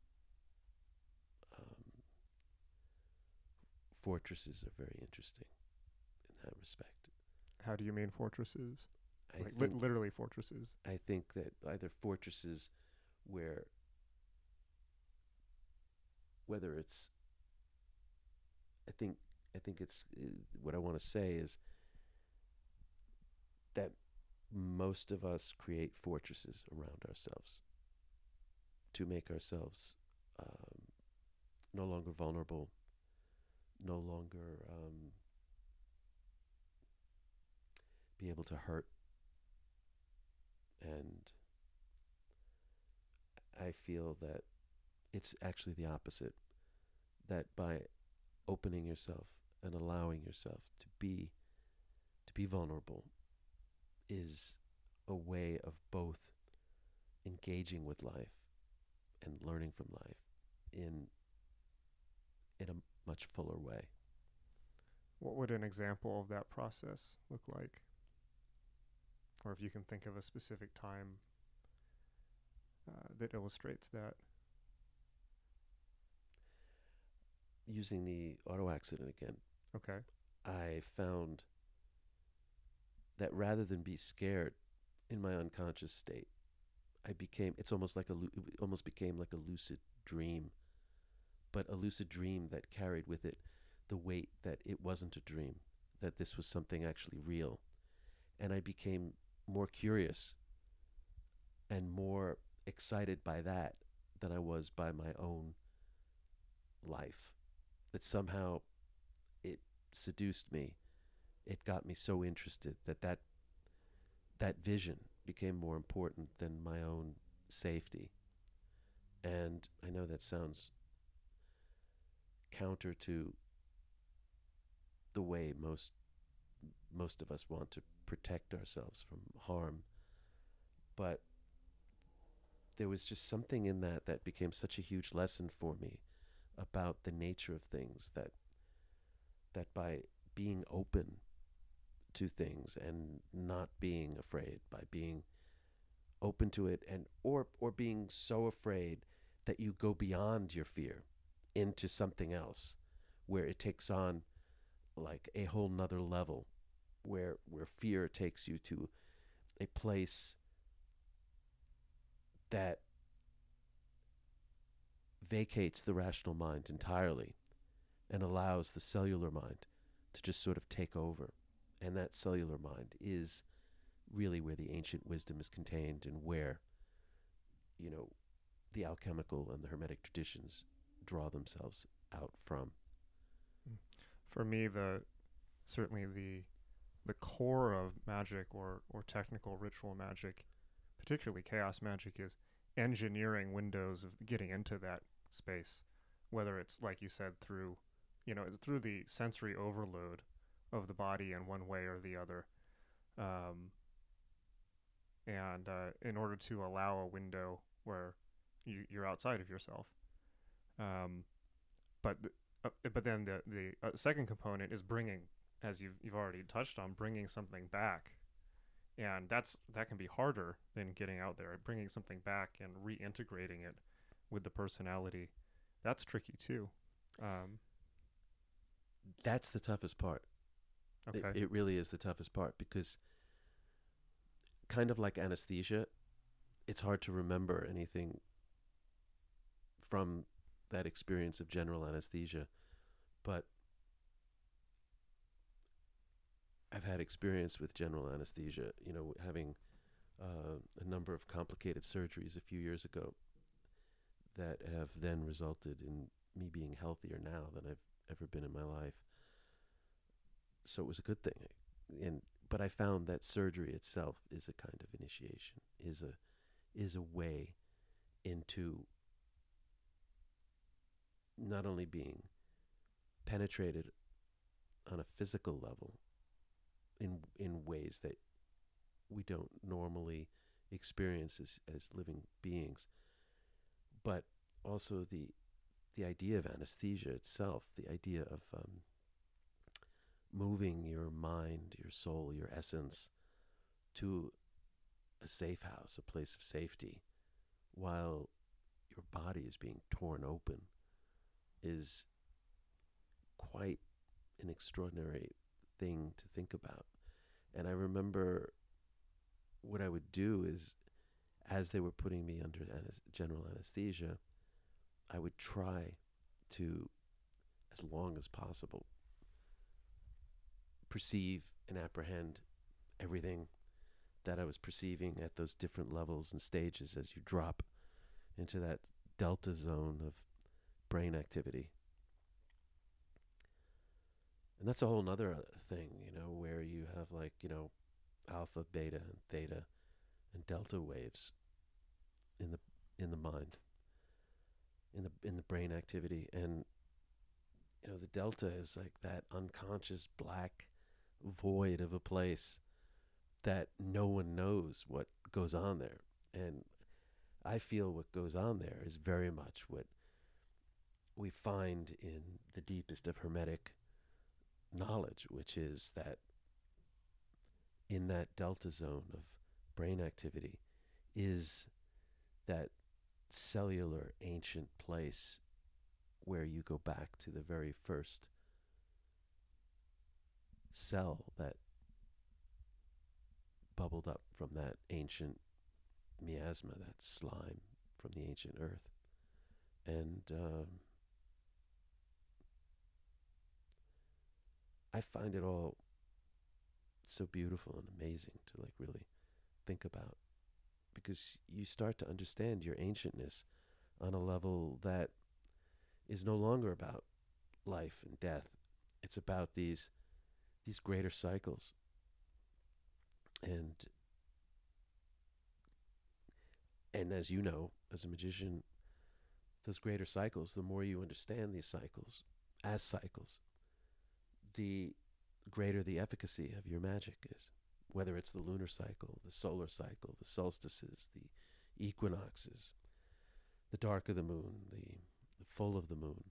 fortresses are very interesting in that respect. How do you mean fortresses? I Like think, literally fortresses. I think that either fortresses where, whether it's, I think it's, what I want to say is that most of us create fortresses around ourselves to make ourselves no longer vulnerable, no longer be able to hurt. And I feel that it's actually the opposite, that by opening yourself and allowing yourself to be vulnerable is a way of both engaging with life and learning from life in a much fuller way. What would an example of that process look like? Or if you can think of a specific time that illustrates that. Using the auto accident again, Okay. I found that rather than be scared in my unconscious state, it's almost like it almost became like a lucid dream, but a lucid dream that carried with it the weight that it wasn't a dream, that this was something actually real. And I became more curious and more excited by that than I was by my own life. That somehow it seduced me. It got me so interested that vision became more important than my own safety. And I know that sounds counter to the way most of us want to protect ourselves from harm, but there was just something in that became such a huge lesson for me about the nature of things, that by being open to things and not being afraid, by being open to it, and or being so afraid that you go beyond your fear into something else where it takes on like a whole nother level, where fear takes you to a place that vacates the rational mind entirely and allows the cellular mind to just sort of take over. And that cellular mind is really where the ancient wisdom is contained, and where, the alchemical and the hermetic traditions draw themselves out from. For me, certainly the core of magic or technical ritual magic, particularly chaos magic, is engineering windows of getting into that space, whether it's, like you said, through the sensory overload of the body in one way or the other, and in order to allow a window where you're outside of yourself. But then the second component is bringing, as you've already touched on, bringing something back, and that can be harder than getting out there. Bringing something back and reintegrating it with the personality, that's tricky too. That's the toughest part. Okay. It really is the toughest part, because kind of like anesthesia, it's hard to remember anything from that experience of general anesthesia. But I've had experience with general anesthesia, having a number of complicated surgeries a few years ago that have then resulted in me being healthier now than I've ever been in my life. So it was a good thing. But I found that surgery itself is a kind of initiation, is a way into not only being penetrated on a physical level in ways that we don't normally experience as living beings, but also the idea of anesthesia itself, the idea of moving your mind, your soul, your essence to a safe house, a place of safety, while your body is being torn open, is quite an extraordinary thing to think about. And I remember what I would do is, as they were putting me under general anesthesia, I would try to, as long as possible, perceive and apprehend everything that I was perceiving at those different levels and stages as you drop into that delta zone of brain activity. And that's a whole nother thing, where you have alpha, beta, and theta, and delta waves in the mind, in the brain activity. And the delta is like that unconscious black void of a place that no one knows what goes on there. And I feel what goes on there is very much what we find in the deepest of Hermetic knowledge, which is that in that delta zone of brain activity is that cellular ancient place where you go back to the very first cell that bubbled up from that ancient miasma, that slime from the ancient earth. And I find it all so beautiful and amazing to really think about, because you start to understand your ancientness on a level that is no longer about life and death. It's about these greater cycles. And as you know, as a magician, those greater cycles, the more you understand these cycles as cycles, the greater the efficacy of your magic is. Whether it's the lunar cycle, the solar cycle, the solstices, the equinoxes, the dark of the moon, the full of the moon.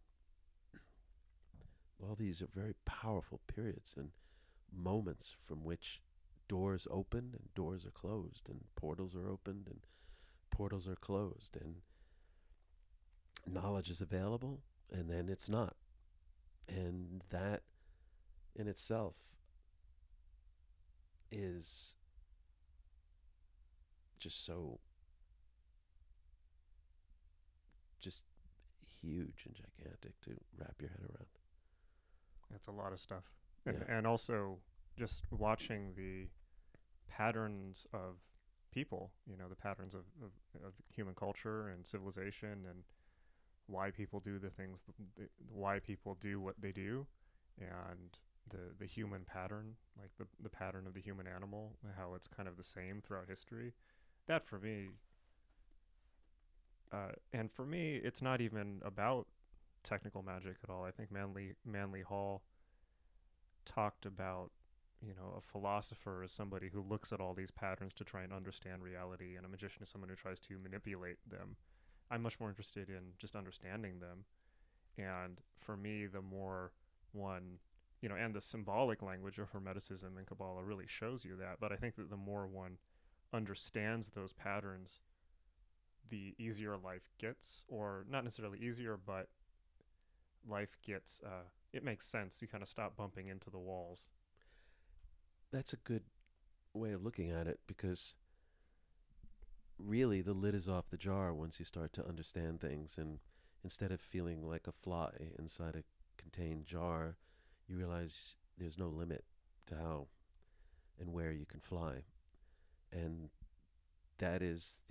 All these are very powerful periods and moments from which doors open and doors are closed, and portals are opened and portals are closed, and knowledge is available and then it's not. And that in itself is just huge and gigantic to wrap your head around. That's a lot of stuff. And also just watching the patterns of people, the patterns of human culture and civilization, and why people do the things, why people do what they do, and the human pattern, like the pattern of the human animal, how it's kind of the same throughout history. That for me, and for me, it's not even about technical magic at all. I think Manly Hall talked about, a philosopher is somebody who looks at all these patterns to try and understand reality, and a magician is someone who tries to manipulate them. I'm much more interested in just understanding them. And for me, the more one, and the symbolic language of Hermeticism and Kabbalah really shows you that. But I think that the more one understands those patterns, the easier life gets, or not necessarily easier, but life gets, it makes sense. You kind of stop bumping into the walls. That's a good way of looking at it, because really the lid is off the jar once you start to understand things, and instead of feeling like a fly inside a contained jar, you realize there's no limit to how and where you can fly. And that is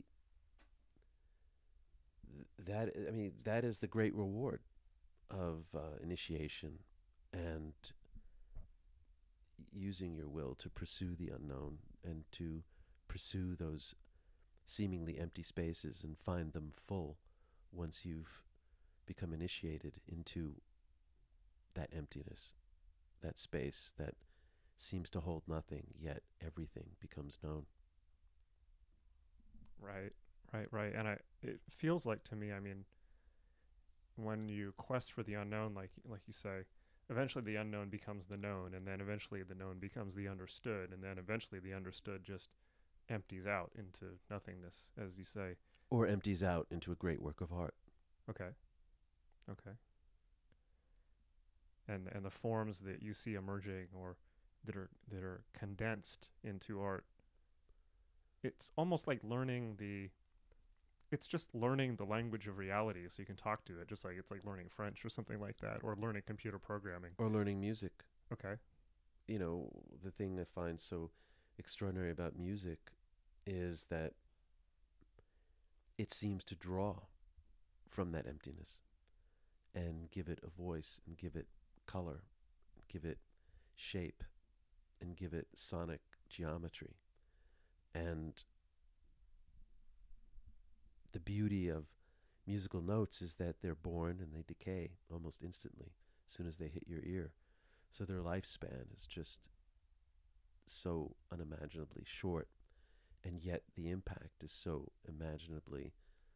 that is the great reward of initiation, and using your will to pursue the unknown and to pursue those seemingly empty spaces and find them full once you've become initiated into that emptiness, that space that seems to hold nothing, yet everything becomes known. Right. And it feels like to me, I mean, when you quest for the unknown, like you say, eventually the unknown becomes the known, and then eventually the known becomes the understood, and then eventually the understood just empties out into nothingness, as you say. Or empties out into a great work of art. Okay. And the forms that you see emerging, or that are condensed into art, it's almost like it's just learning the language of reality, so you can talk to it, just like it's like learning French or something like that, or learning computer programming. Or learning music. Okay. The thing I find so extraordinary about music is that it seems to draw from that emptiness and give it a voice, and give it color, give it shape, and give it sonic geometry. And the beauty of musical notes is that they're born and they decay almost instantly as soon as they hit your ear. So their lifespan is just so unimaginably short, and yet the impact is so imaginably,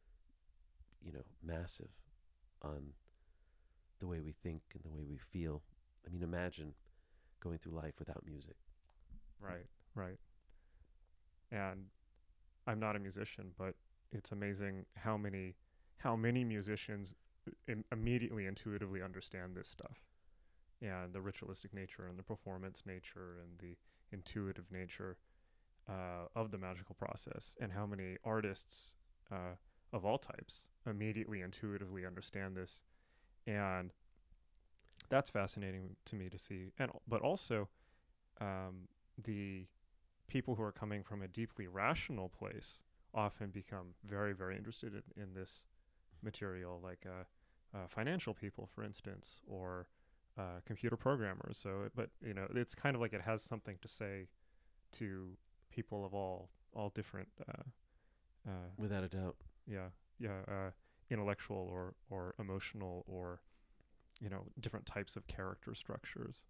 massive on the way we think and the way we feel. I mean, imagine going through life without music. Right. And I'm not a musician, but it's amazing how many musicians immediately intuitively understand this stuff, and the ritualistic nature and the performance nature and the intuitive nature of the magical process, and how many artists of all types immediately intuitively understand this. And that's fascinating to me to see. And but also the people who are coming from a deeply rational place often become very, very interested in this material, like financial people, for instance, or computer programmers. So, but it's kind of like it has something to say to people of all different. Without a doubt. Intellectual or emotional, or different types of character structures.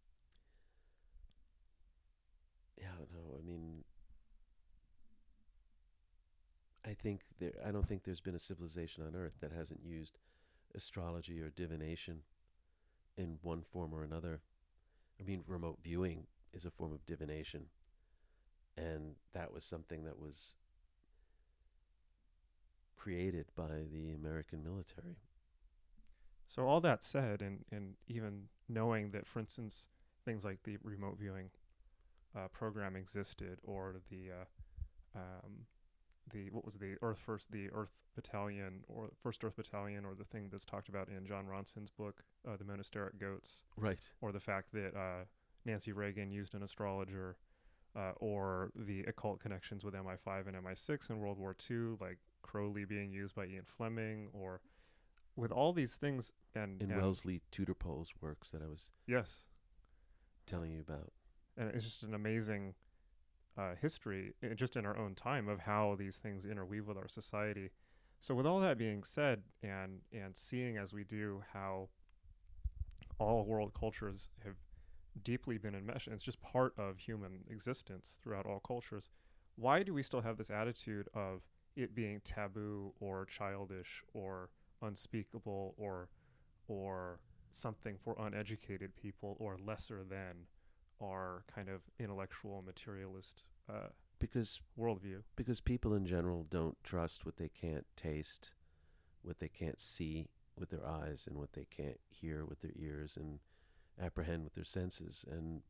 Yeah, no, I mean, I don't think there's been a civilization on Earth that hasn't used astrology or divination in one form or another. I mean, remote viewing is a form of divination, and that was something that was created by the American military. So all that said, and even knowing that, for instance, things like the remote viewing program existed, or the what was the Earth Battalion or First Earth Battalion, or the thing that's talked about in John Ronson's book, The Monasteric Goats, Right. or the fact that Nancy Reagan used an astrologer, or the occult connections with MI5 and MI6 in World War II, like Crowley being used by Ian Fleming, or with all these things. In Wellesley Tudorpole's works that I was yes, telling you about. and it's just an amazing history, just in our own time, of how these things interweave with our society. So with all that being said, and seeing as we do how all world cultures have deeply been enmeshed, and it's just part of human existence throughout all cultures, why do we still have this attitude of it being taboo or childish or unspeakable or something for uneducated people, or lesser than our kind of intellectual materialist Because worldview? because people in general don't trust what they can't taste, what they can't see with their eyes, and what they can't hear with their ears and apprehend with their senses, and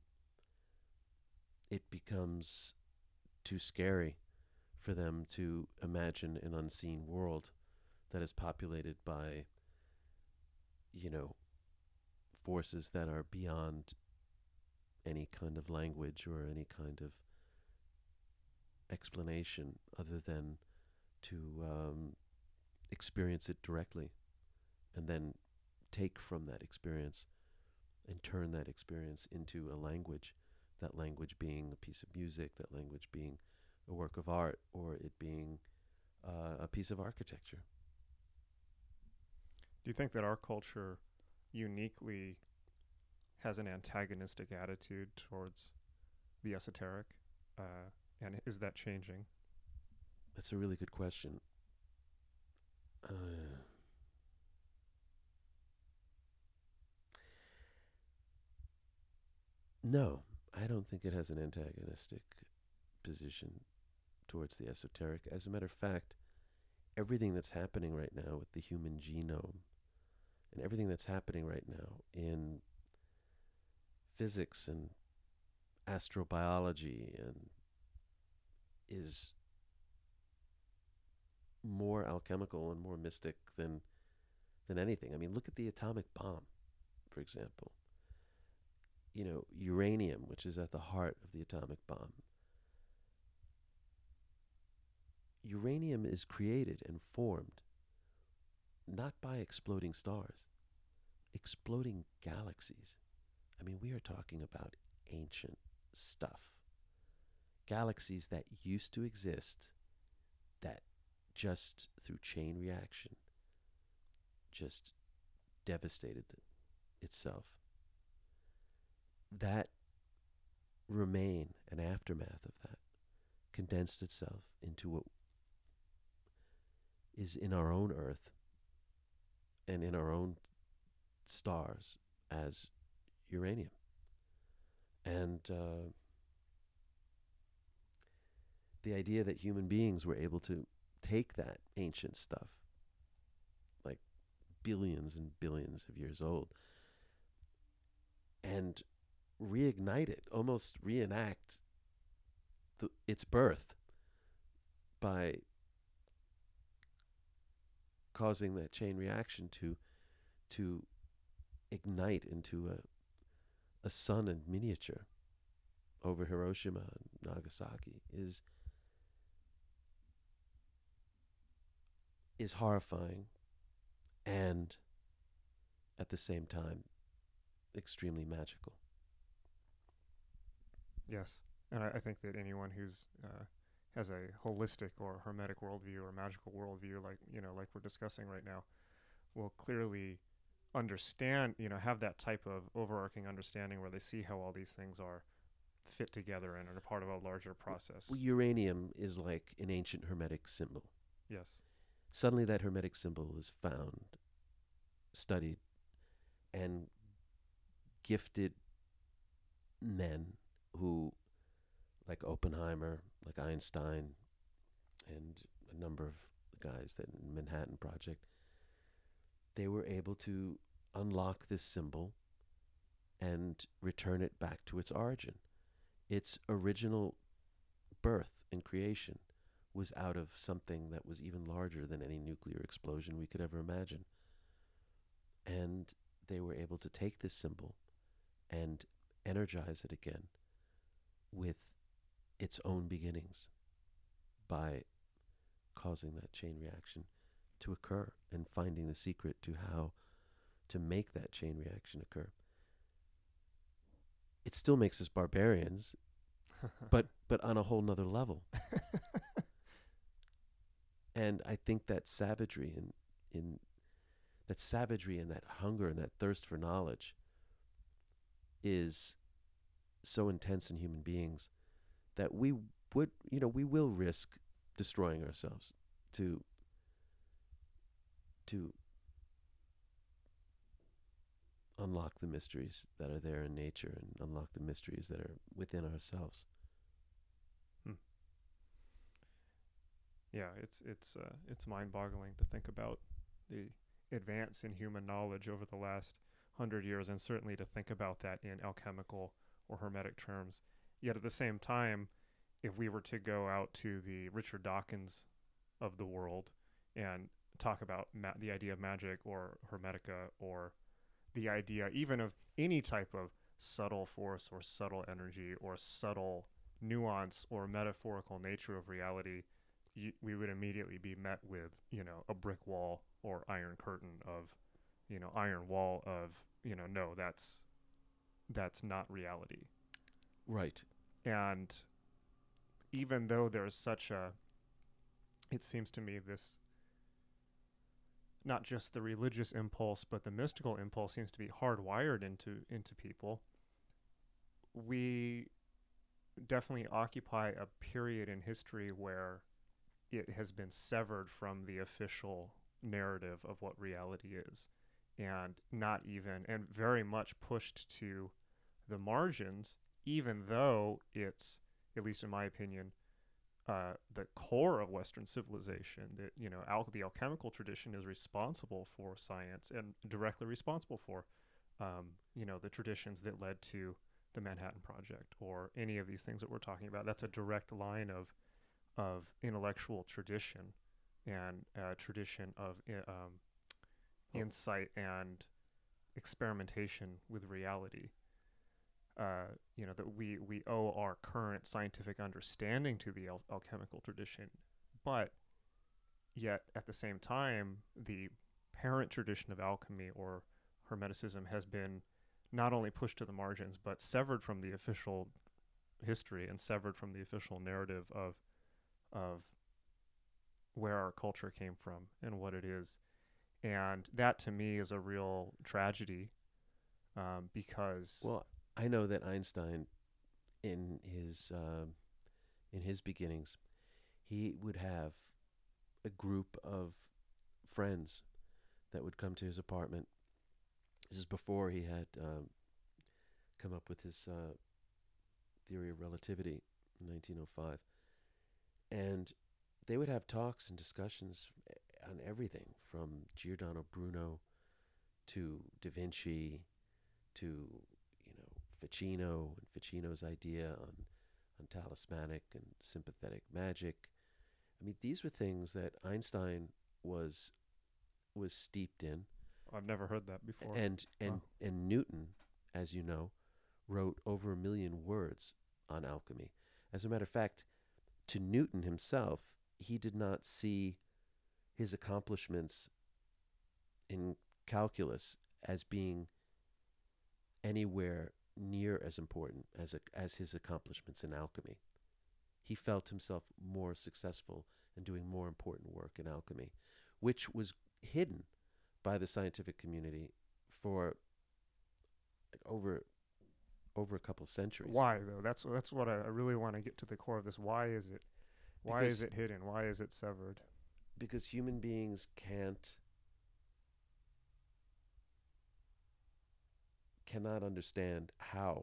it becomes too scary for them to imagine an unseen world that is populated by, you know, forces that are beyond any kind of language or any kind of explanation, other than to experience it directly and then take from that experience and turn that experience into a language, that language being a piece of music, that language being a work of art, or it being a piece of architecture. Do you think that our culture uniquely has an antagonistic attitude towards the esoteric? And is that changing? That's a really good question. No, I don't think it has an antagonistic position towards the esoteric. As a matter of fact, everything that's happening right now with the human genome, and everything that's happening right now in physics and astrobiology, and is more alchemical and more mystic than anything. I mean, look at the atomic bomb, for example. You know, uranium, which is at the heart of the atomic bomb. Uranium is created and formed not by exploding stars, exploding galaxies. I mean, we are talking about ancient stuff. Galaxies that used to exist, that just through chain reaction just devastated itself. That remain, an aftermath of that, condensed itself into what is in our own Earth and in our own stars as uranium. And the idea that human beings were able to take that ancient stuff, like billions and billions of years old, and reignite it, almost reenact its birth by causing that chain reaction to ignite into a sun in miniature over Hiroshima and Nagasaki is horrifying, and at the same time extremely magical. Yes, and I think that anyone who's has a holistic or hermetic worldview or magical worldview, like like we're discussing right now, will clearly understand, have that type of overarching understanding where they see how all these things are fit together and are part of a larger process. Well, uranium is like an ancient hermetic symbol. Yes. Suddenly that hermetic symbol is found, studied, and gifted men who, like Oppenheimer, like Einstein, and a number of guys that in the Manhattan Project, they were able to unlock this symbol and return it back to its origin, its original birth and creation, was out of something that was even larger than any nuclear explosion we could ever imagine. And they were able to take this symbol and energize it again with its own beginnings by causing that chain reaction to occur and finding the secret to how to make that chain reaction occur. It still makes us barbarians, but on a whole nother level. And I think that savagery in that savagery and that hunger and that thirst for knowledge is so intense in human beings that we will risk destroying ourselves to unlock the mysteries that are there in nature and unlock the mysteries that are within ourselves. Yeah, it's mind-boggling to think about the advance in human knowledge over the last 100 years, and certainly to think about that in alchemical or hermetic terms. Yet at the same time, if we were to go out to the Richard Dawkins of the world and talk about the idea of magic or hermetica, or the idea even of any type of subtle force or subtle energy or subtle nuance or metaphorical nature of reality, we would immediately be met with, a brick wall or iron curtain of, iron wall of, no, that's not reality. Right. And even though there's such it seems to me this, not just the religious impulse, but the mystical impulse seems to be hardwired into people, we definitely occupy a period in history where it has been severed from the official narrative of what reality is, and and very much pushed to the margins, even though it's, at least in my opinion, the core of Western civilization. That the alchemical tradition is responsible for science and directly responsible for the traditions that led to the Manhattan Project or any of these things that we're talking about. That's a direct line of intellectual tradition and tradition of insight and experimentation with reality. That we owe our current scientific understanding to the alchemical tradition, but yet at the same time, the parent tradition of alchemy or Hermeticism has been not only pushed to the margins, but severed from the official history and severed from the official narrative of where our culture came from and what it is. And that to me is a real tragedy, because... Well, I know that Einstein, in his beginnings, he would have a group of friends that would come to his apartment. This is before he had come up with his theory of relativity in 1905. And they would have talks and discussions on everything from Giordano Bruno to Da Vinci to Ficino and Ficino's idea on talismanic and sympathetic magic. I mean, these were things that Einstein was steeped in. I've never heard that before. And Newton, as you know, wrote over 1 million words on alchemy. As a matter of fact, to Newton himself, he did not see his accomplishments in calculus as being anywhere near as important as his accomplishments in alchemy. He felt himself more successful and doing more important work in alchemy, which was hidden by the scientific community for over a couple of centuries. Why, though? That's what I really want to get to the core of this. Why is it? Why is it hidden? Why is it severed? Because human beings cannot understand how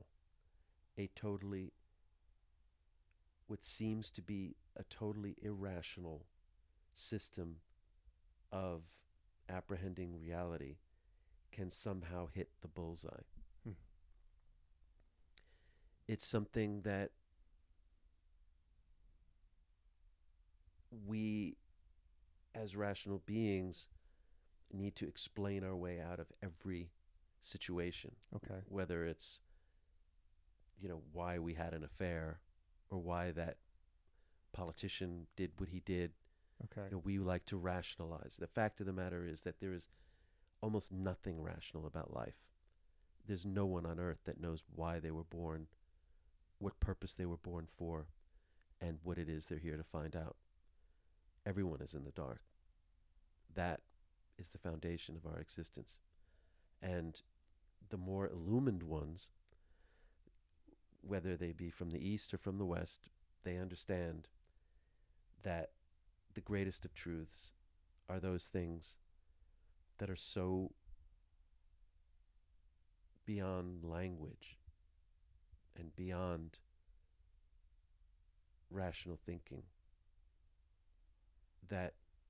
what seems to be a totally irrational system of apprehending reality can somehow hit the bullseye. It's something that we, as rational beings, need to explain our way out of every situation. Okay. Whether it's, why we had an affair, or why that politician did what he did. Okay. We like to rationalize. The fact of the matter is that there is almost nothing rational about life. There's no one on earth that knows why they were born, what purpose they were born for, and what it is they're here to find out. Everyone is in the dark. That is the foundation of our existence. And the more illumined ones, whether they be from the East or from the West, they understand that the greatest of truths are those things that are so beyond language and beyond rational thinking that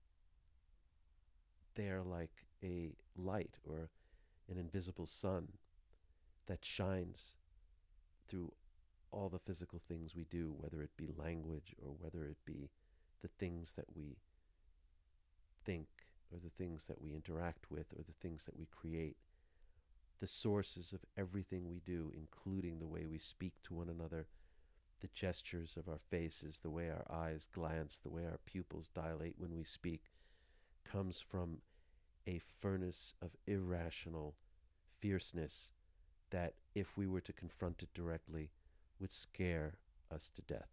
they are like a light or an invisible sun that shines through all the physical things we do, whether it be language or whether it be the things that we think or the things that we interact with or the things that we create. The sources of everything we do, including the way we speak to one another, the gestures of our faces, the way our eyes glance, the way our pupils dilate when we speak, comes from a furnace of irrational fierceness that, if we were to confront it directly, would scare us to death.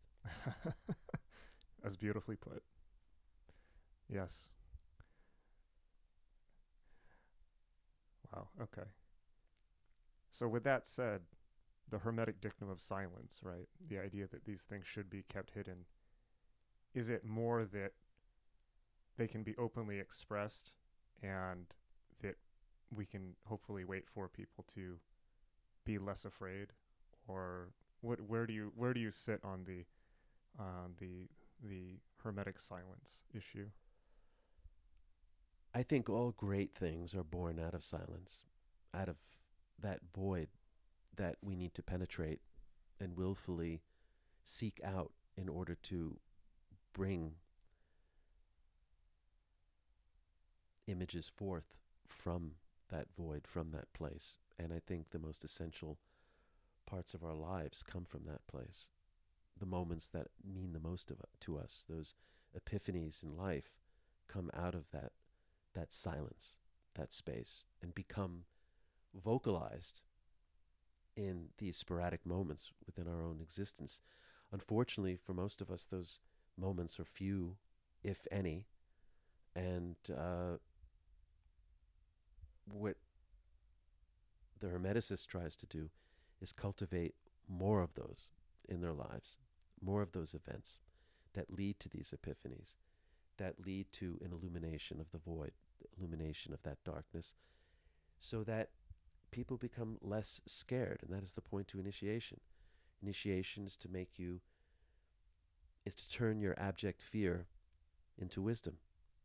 As beautifully put. Yes. Wow. Okay. So with that said, the Hermetic dictum of silence, right? The idea that these things should be kept hidden. Is it more that they can be openly expressed and that we can hopefully wait for people to be less afraid? Or where do you sit on the Hermetic silence issue? I think all great things are born out of silence, out of that void that we need to penetrate and willfully seek out in order to bring images forth from that void, from that place. And I think the most essential parts of our lives come from that place. The moments that mean the most to us, those epiphanies in life, come out of that silence, that space, and become vocalized in these sporadic moments within our own existence. Unfortunately, for most of us, those moments are few, if any, and what the Hermeticist tries to do is cultivate more of those in their lives, more of those events that lead to these epiphanies, that lead to an illumination of the void, the illumination of that darkness, so that people become less scared. And that is the point to initiation. Initiation is to turn your abject fear into wisdom.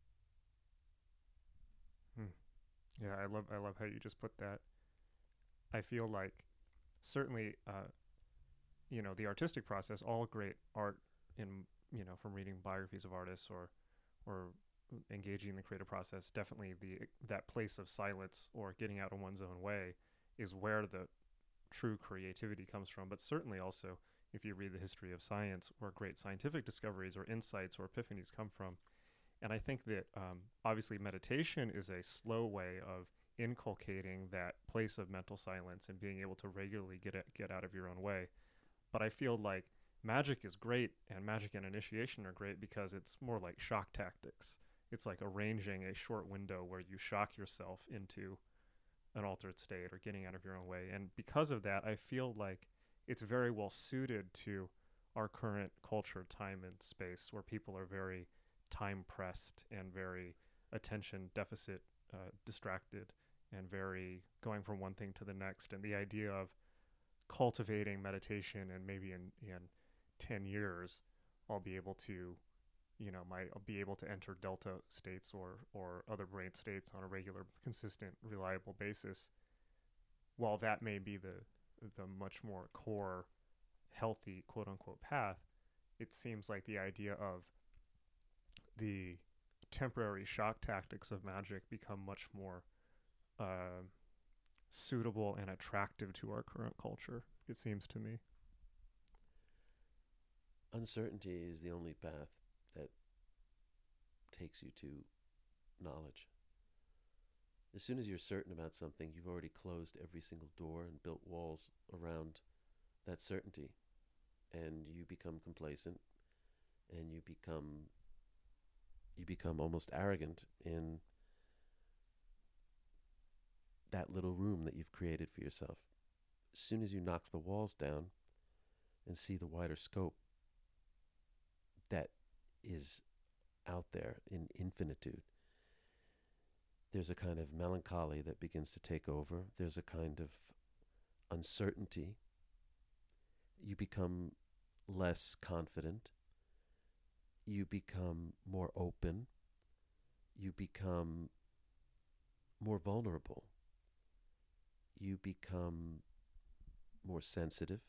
Yeah, I love how you just put that. I feel like certainly, the artistic process, all great art from reading biographies of artists or engaging in the creative process, definitely that place of silence or getting out of one's own way is where the true creativity comes from. But certainly also, if you read the history of science, where great scientific discoveries or insights or epiphanies come from. And I think that obviously meditation is a slow way of inculcating that place of mental silence and being able to regularly get out of your own way. But I feel like magic is great, and magic and initiation are great because it's more like shock tactics. It's like arranging a short window where you shock yourself into an altered state or getting out of your own way. And because of that, I feel like it's very well suited to our current culture, time and space, where people are very time pressed and very attention deficit distracted and very going from one thing to the next. And the idea of cultivating meditation, and maybe in 10 years I'll be able to I'll be able to enter delta states or other brain states on a regular, consistent, reliable basis. While that may be the much more core healthy quote unquote path, it seems like the idea of the temporary shock tactics of magic become much more uh, suitable and attractive to our current culture, it seems to me. Uncertainty is the only path that takes you to knowledge. As soon as you're certain about something, you've already closed every single door and built walls around that certainty. And you become complacent, and you become almost arrogant in that little room that you've created for yourself. As soon as you knock the walls down and see the wider scope that is out there in infinitude, there's a kind of melancholy that begins to take over. There's a kind of uncertainty. You become less confident. You become more open. You become more vulnerable. You become more sensitive.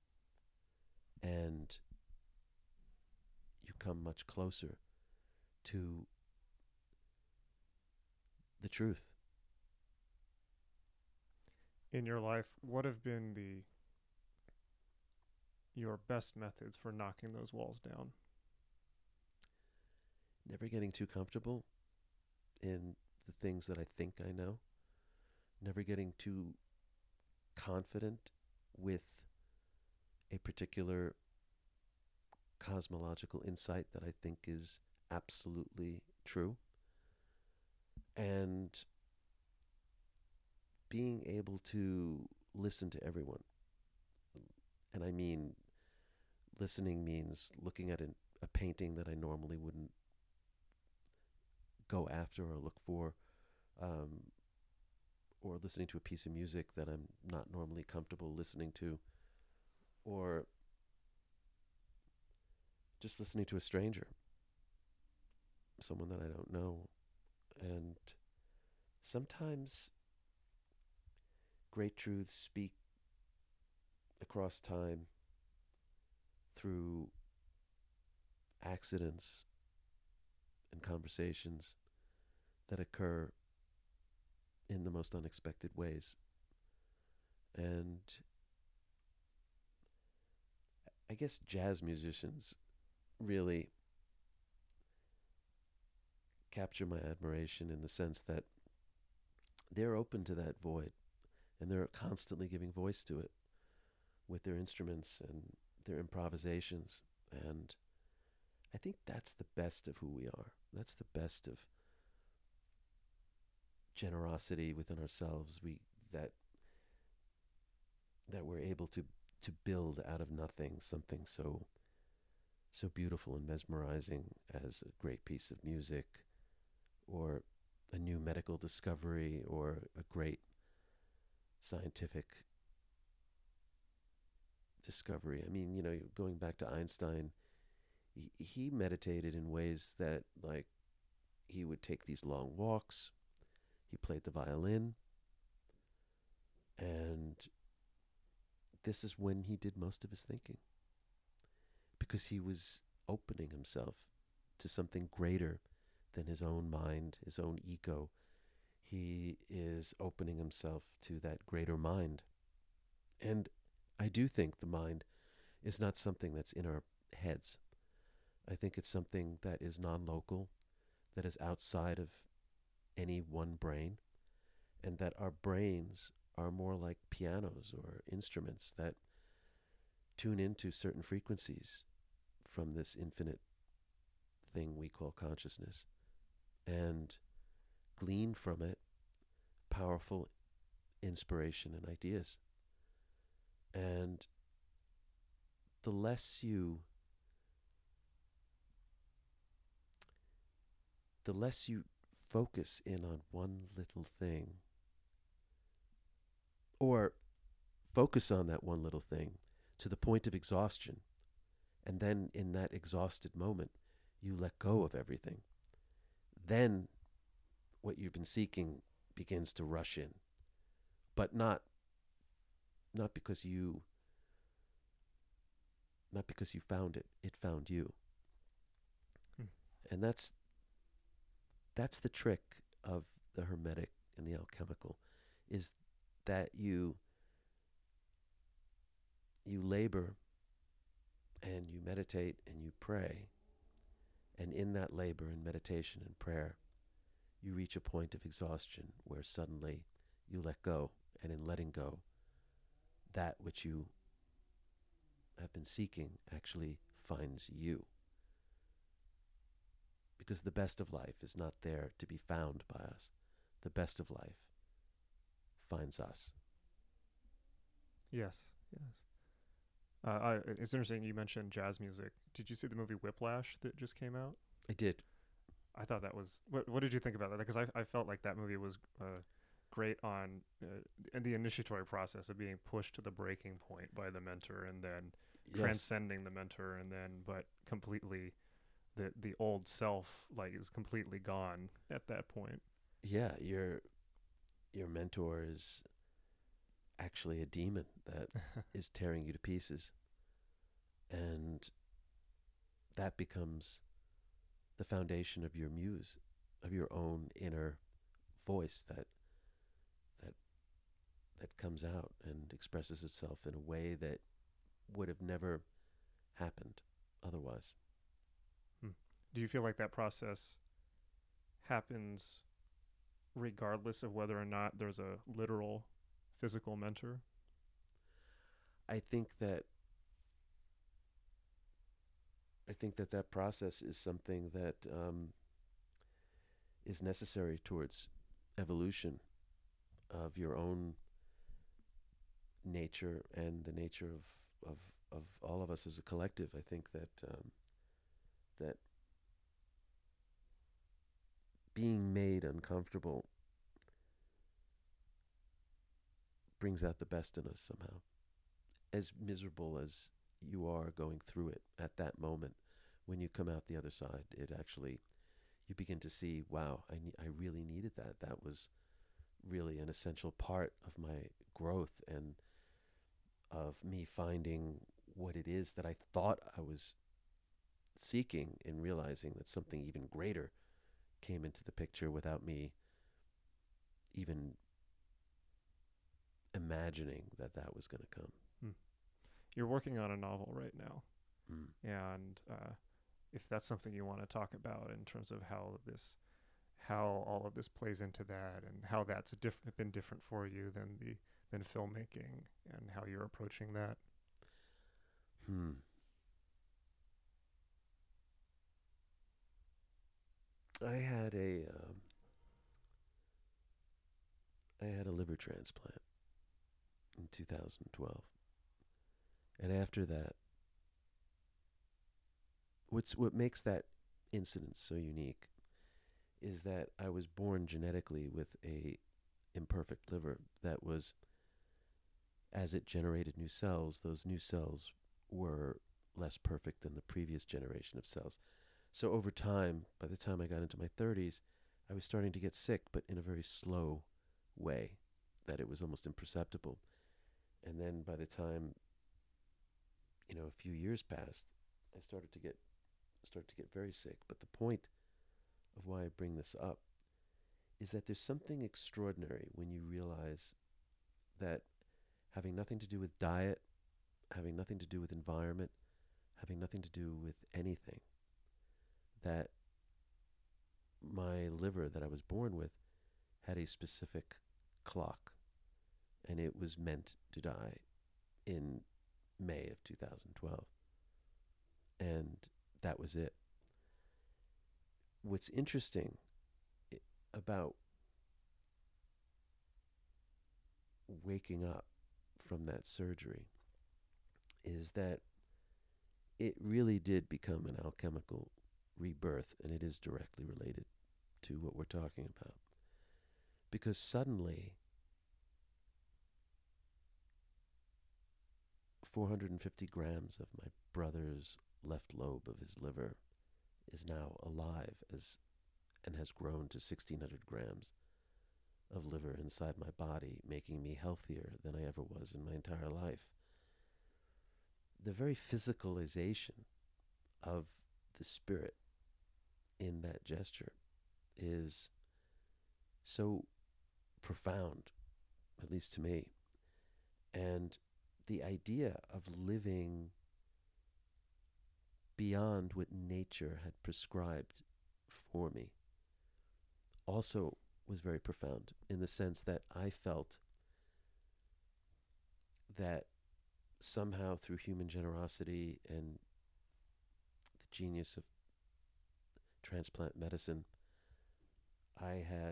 And you come much closer to the truth. In your life, what have been your best methods for knocking those walls down? Never getting too comfortable in the things that I think I know. Never getting too confident with a particular cosmological insight that I think is absolutely true. And being able to listen to everyone. And I mean, listening means looking at a painting that I normally wouldn't go after or look for, or listening to a piece of music that I'm not normally comfortable listening to, or just listening to a stranger, someone that I don't know. And sometimes great truths speak across time through accidents and conversations that occur in the most unexpected ways. And I guess jazz musicians really capture my admiration in the sense that they're open to that void, and they're constantly giving voice to it with their instruments and their improvisations. And I think that's the best of who we are. That's the best of generosity within ourselves. That we're able to build out of nothing something so beautiful and mesmerizing as a great piece of music, or a new medical discovery, or a great scientific discovery. I mean, going back to Einstein, he meditated in ways that, like, he would take these long walks, he played the violin, and this is when he did most of his thinking, because he was opening himself to something greater than his own mind, his own ego. He is opening himself to that greater mind. And I do think the mind is not something that's in our heads. I think it's something that is non-local, that is outside of any one brain, and that our brains are more like pianos or instruments that tune into certain frequencies from this infinite thing we call consciousness, and glean from it powerful inspiration and ideas. And the less you focus in on one little thing, or focus on that one little thing to the point of exhaustion, and then in that exhausted moment you let go of everything, then what you've been seeking begins to rush in. But not because you found it, it found you. Hmm. And that's that's the trick of the Hermetic and the alchemical, is that you labor and you meditate and you pray, and in that labor and meditation and prayer, you reach a point of exhaustion where suddenly you let go, and in letting go, that which you have been seeking actually finds you. Because the best of life is not there to be found by us. The best of life finds us. Yes, yes. It's interesting you mentioned jazz music. Did you see the movie Whiplash that just came out? I did. I thought that was. What did you think about that? Because I felt like that movie was great on in the initiatory process of being pushed to the breaking point by the mentor, and then transcending the mentor, and then but completely the old self like is completely gone at that point. Yeah, your mentor is actually a demon that is tearing you to pieces, and that becomes the foundation of your muse, of your own inner voice that comes out and expresses itself in a way that would have never happened otherwise. Do you feel like that process happens regardless of whether or not there's a literal physical mentor? I think that that process is something that is necessary towards evolution of your own nature and the nature of all of us as a collective. I think that that being made uncomfortable brings out the best in us somehow. As miserable as you are going through it at that moment, when you come out the other side, it actually, you begin to see, wow, I really needed that. That was really an essential part of my growth and of me finding what it is that I thought I was seeking, and realizing that something even greater came into the picture without me even imagining that that was going to come. You're working on a novel right now, and if that's something you want to talk about in terms of how all of this plays into that, and how that's been different for you than filmmaking, and how you're approaching that. I had a liver transplant in 2012, and after that, what makes that incident so unique is that I was born genetically with a imperfect liver that was, as it generated new cells, those new cells were less perfect than the previous generation of cells. So over time, by the time I got into my 30s, I was starting to get sick, but in a very slow way, that it was almost imperceptible. And then by the time, a few years passed, I started to get very sick. But the point of why I bring this up is that there's something extraordinary when you realize that having nothing to do with diet, having nothing to do with environment, having nothing to do with anything, that my liver that I was born with had a specific clock, and it was meant to die in May of 2012. And that was it. What's interesting about waking up from that surgery is that it really did become an alchemical rebirth, and it is directly related to what we're talking about. Because suddenly, 450 grams of my brother's left lobe of his liver is now alive and has grown to 1,600 grams of liver inside my body, making me healthier than I ever was in my entire life. The very physicalization of the spirit in that gesture is so profound, at least to me. And the idea of living beyond what nature had prescribed for me also was very profound, in the sense that I felt that somehow through human generosity and the genius of transplant medicine, I had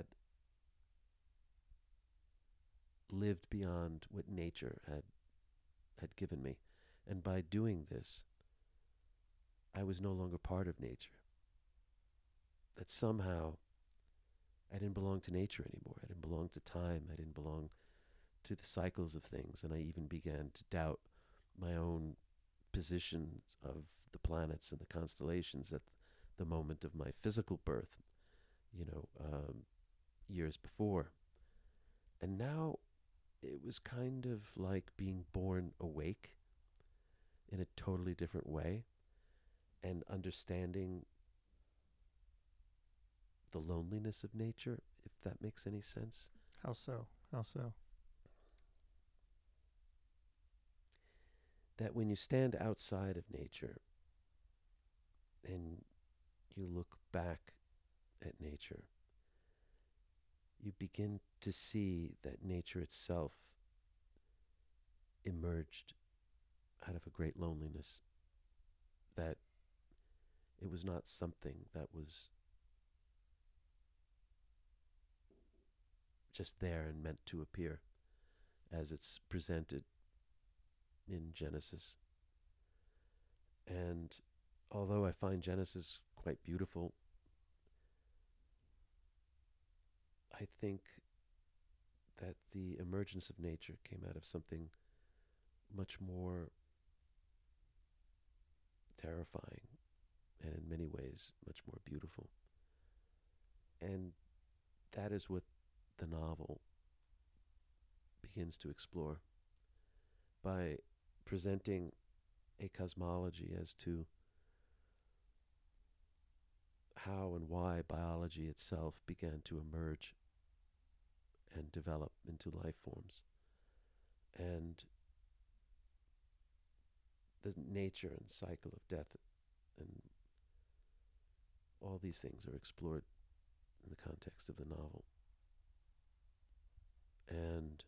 lived beyond what nature had given me. And by doing this, I was no longer part of nature. That somehow I didn't belong to nature anymore. I didn't belong to time. I didn't belong to the cycles of things. And I even began to doubt my own position of the planets and the constellations at the moment of my physical birth, years before. And now it was kind of like being born awake in a totally different way, and understanding the loneliness of nature, if that makes any sense. How so? How so? That when you stand outside of nature and you look back at nature, you begin to see that nature itself emerged out of a great loneliness, that it was not something that was just there and meant to appear as it's presented in Genesis. And although I find Genesis quite beautiful, I think that the emergence of nature came out of something much more terrifying, and in many ways much more beautiful. And that is what the novel begins to explore, by presenting a cosmology as to how and why biology itself began to emerge and develop into life forms. And the nature and cycle of death and all these things are explored in the context of the novel. And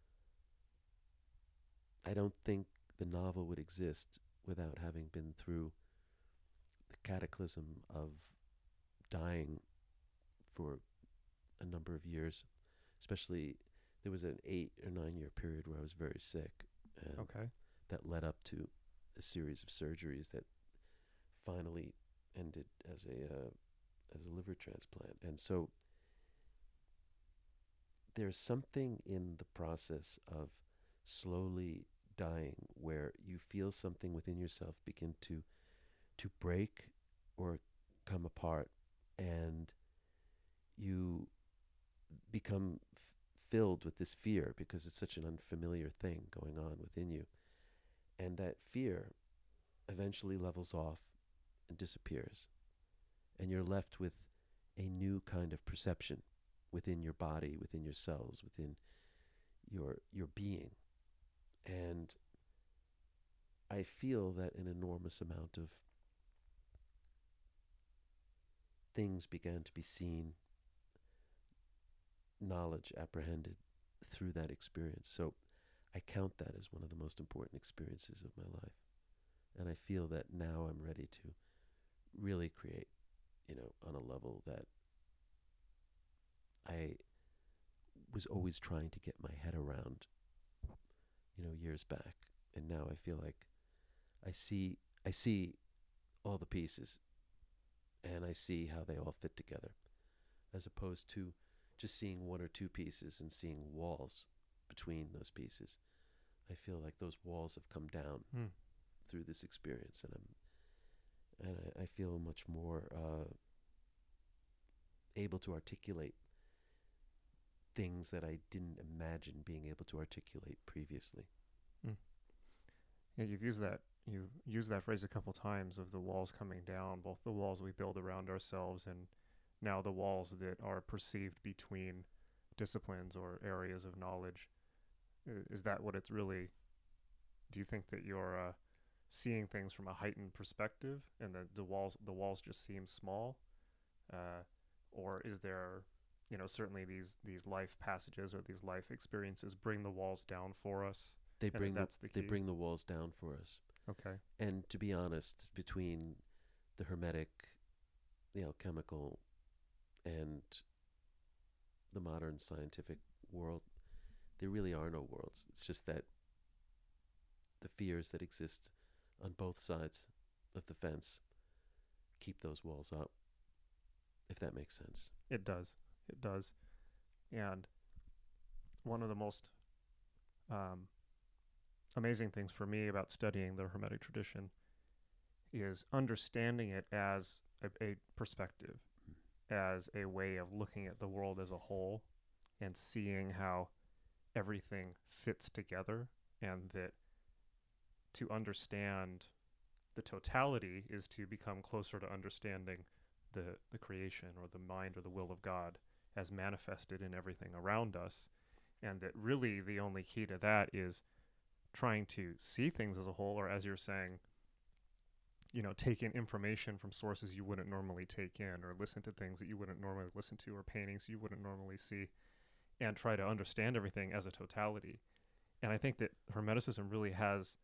I don't think the novel would exist without having been through the cataclysm of dying for a number of years. Especially, there was an 8 or 9 year period where I was very sick. And Okay. that led up to a series of surgeries that finally ended as a liver transplant. And so there's something in the process of slowly dying where you feel something within yourself begin to break or come apart, and you become filled with this fear because it's such an unfamiliar thing going on within you. And that fear eventually levels off and disappears, and you're left with a new kind of perception within your body, within your cells, within your being. And I feel that an enormous amount of things began to be seen, knowledge apprehended through that experience. So I count that as one of the most important experiences of my life. And I feel that now I'm ready to really create, on a level that I was always trying to get my head around, years back. And now I feel like I see all the pieces, and I see how they all fit together, as opposed to just seeing one or two pieces and seeing walls between those pieces. I feel like those walls have come down through this experience, and I feel much more able to articulate things that I didn't imagine being able to articulate previously. Yeah, you've used that phrase a couple times, of the walls coming down, both the walls we build around ourselves and now the walls that are perceived between disciplines or areas of knowledge. Is that what it's really? Do you think that you're seeing things from a heightened perspective, and that the walls just seem small, uh, or is there, certainly these life passages or these life experiences bring the walls down for us, They and bring the that's the they key? bring the walls down for us. Okay. And to be honest, between the Hermetic, the alchemical, and the modern scientific world, there really are no worlds. It's just that the fears that exist on both sides of the fence keep those walls up, if that makes sense. It does. It does. And one of the most um, amazing things for me about studying the Hermetic tradition is understanding it as a perspective, as a way of looking at the world as a whole and seeing how everything fits together, and that to understand the totality is to become closer to understanding the creation or the mind or the will of God as manifested in everything around us, and that really the only key to that is trying to see things as a whole, or as you're saying, take in information from sources you wouldn't normally take in, or listen to things that you wouldn't normally listen to, or paintings you wouldn't normally see, and try to understand everything as a totality. And I think that Hermeticism really has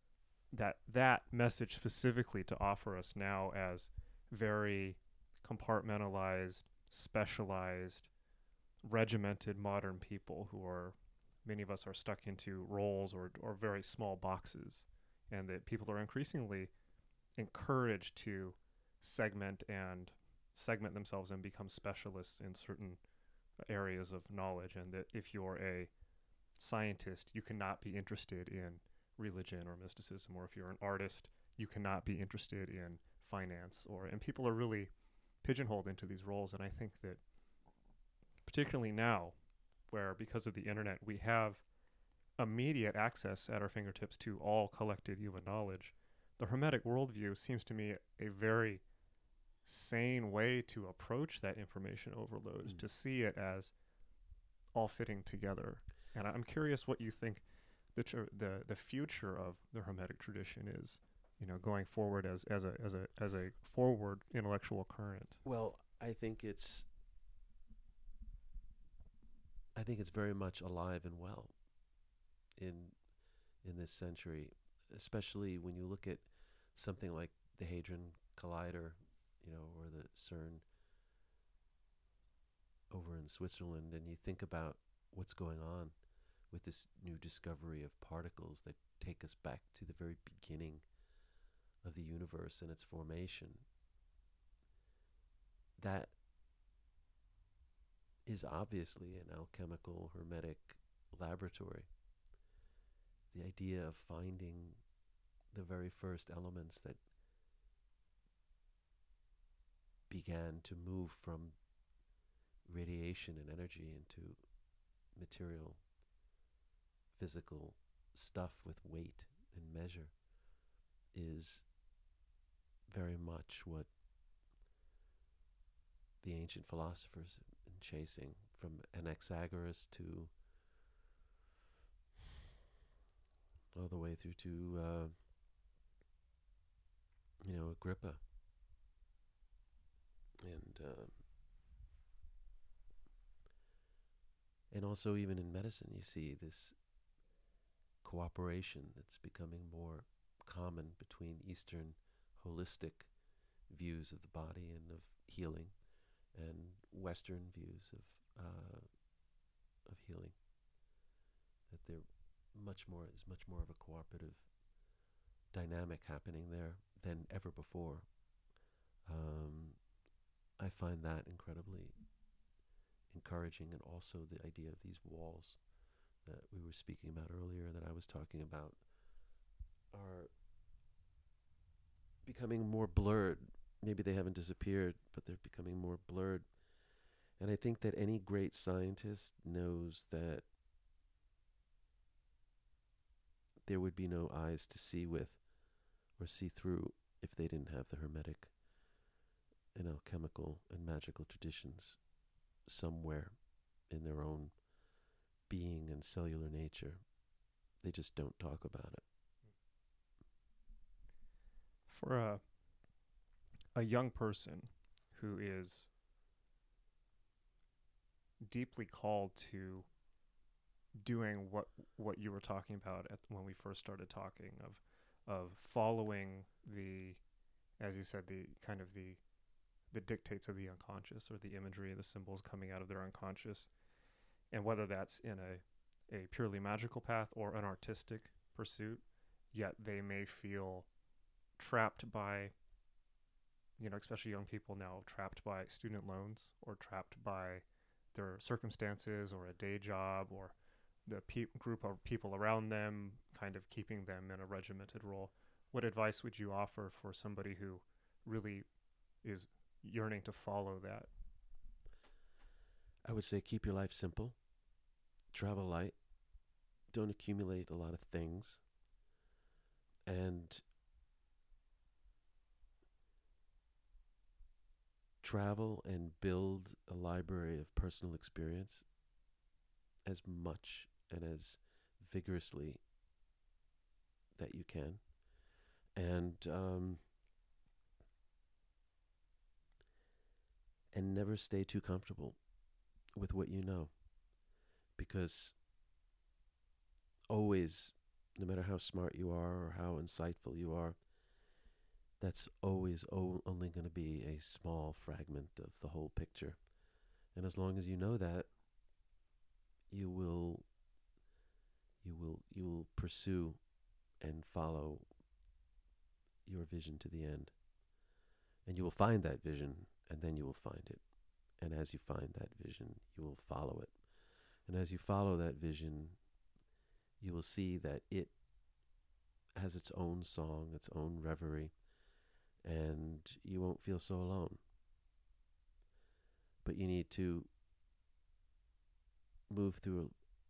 that message specifically to offer us now as very compartmentalized, specialized, regimented modern people who are, many of us are stuck into roles or very small boxes, and that people are increasingly encouraged to segment themselves and become specialists in certain areas of knowledge, and that if you're a scientist, you cannot be interested in religion or mysticism, or if you're an artist, you cannot be interested in finance, and people are really pigeonholed into these roles. And I think that particularly now, where because of the internet we have immediate access at our fingertips to all collected human knowledge, the Hermetic worldview seems to me a very sane way to approach that information overload, to see it as all fitting together. And I'm curious what you think the future of the Hermetic tradition is, going forward as a forward intellectual current. Well, I think it's very much alive and well in this century, especially when you look at something like the Hadron Collider, or the CERN over in Switzerland, and you think about what's going on with this new discovery of particles that take us back to the very beginning of the universe and its formation. That is obviously an alchemical hermetic laboratory. The idea of finding the very first elements that began to move from radiation and energy into material, physical stuff with weight and measure is very much what the ancient philosophers have been chasing, from Anaxagoras to all the way through to Agrippa, and also even in medicine you see this cooperation that's becoming more common between Eastern holistic views of the body and of healing, and Western views of healing. That there is much more of a cooperative dynamic happening there than ever before. I find that incredibly encouraging, and also the idea of these walls that we were speaking about earlier, that I was talking about, are becoming more blurred. Maybe they haven't disappeared, but they're becoming more blurred. And I think that any great scientist knows that there would be no eyes to see with or see through if they didn't have the Hermetic and alchemical and magical traditions somewhere in their own being and cellular nature. They just don't talk about it. For a young person who is deeply called to doing what you were talking about when we first started talking, of following the, as you said, the kind of the dictates of the unconscious, or the imagery, the symbols coming out of their unconscious, and whether that's in a purely magical path or an artistic pursuit, yet they may feel trapped by, especially young people now, trapped by student loans, or trapped by their circumstances, or a day job, or the group of people around them kind of keeping them in a regimented role. What advice would you offer for somebody who really is yearning to follow that? I would say keep your life simple, travel light, don't accumulate a lot of things, and travel and build a library of personal experience as much and as vigorously that you can. And never stay too comfortable with what you know, because always, no matter how smart you are or how insightful you are, that's always only going to be a small fragment of the whole picture. And as long as you know that, you will pursue and follow your vision to the end. And you will find that vision, and then you will find it. And as you find that vision, you will follow it. And as you follow that vision, you will see that it has its own song, its own reverie, and you won't feel so alone. But you need to move through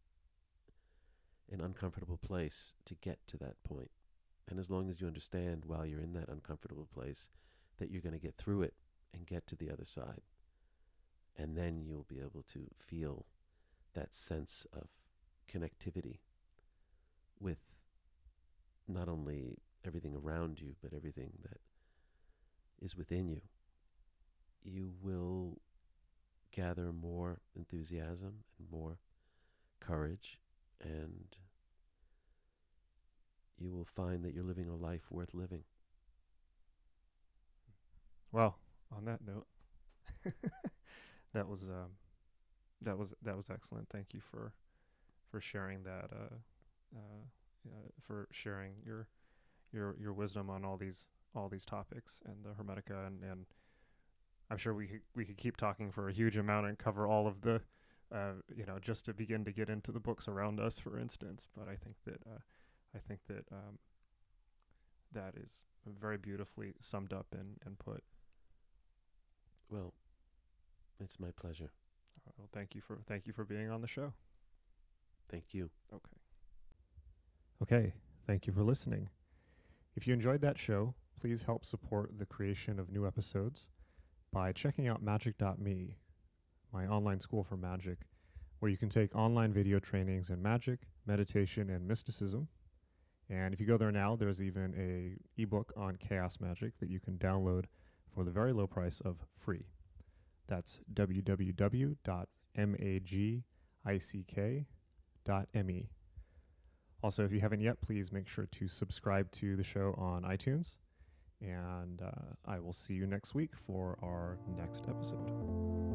an uncomfortable place to get to that point. And as long as you understand while you're in that uncomfortable place that you're going to get through it and get to the other side, and then you'll be able to feel that sense of connectivity with not only everything around you, but everything that is within you. You will gather more enthusiasm and more courage, and you will find that you're living a life worth living. Well, on that note, that was excellent. Thank you for sharing that. For sharing your wisdom on all these topics and the Hermetica, and I'm sure we could keep talking for a huge amount and cover all of the just to begin to get into the books around us, for instance. But I think that that is very beautifully summed up and put. Well, it's my pleasure. Well, thank you for being on the show. Thank you. Okay, thank you for listening. If you enjoyed that show, please help support the creation of new episodes by checking out magic.me, my online school for magic, where you can take online video trainings in magic, meditation, and mysticism. And if you go there now, there's even a ebook on chaos magic that you can download for the very low price of free. That's www.magick.me. Also, if you haven't yet, please make sure to subscribe to the show on iTunes. And I will see you next week for our next episode.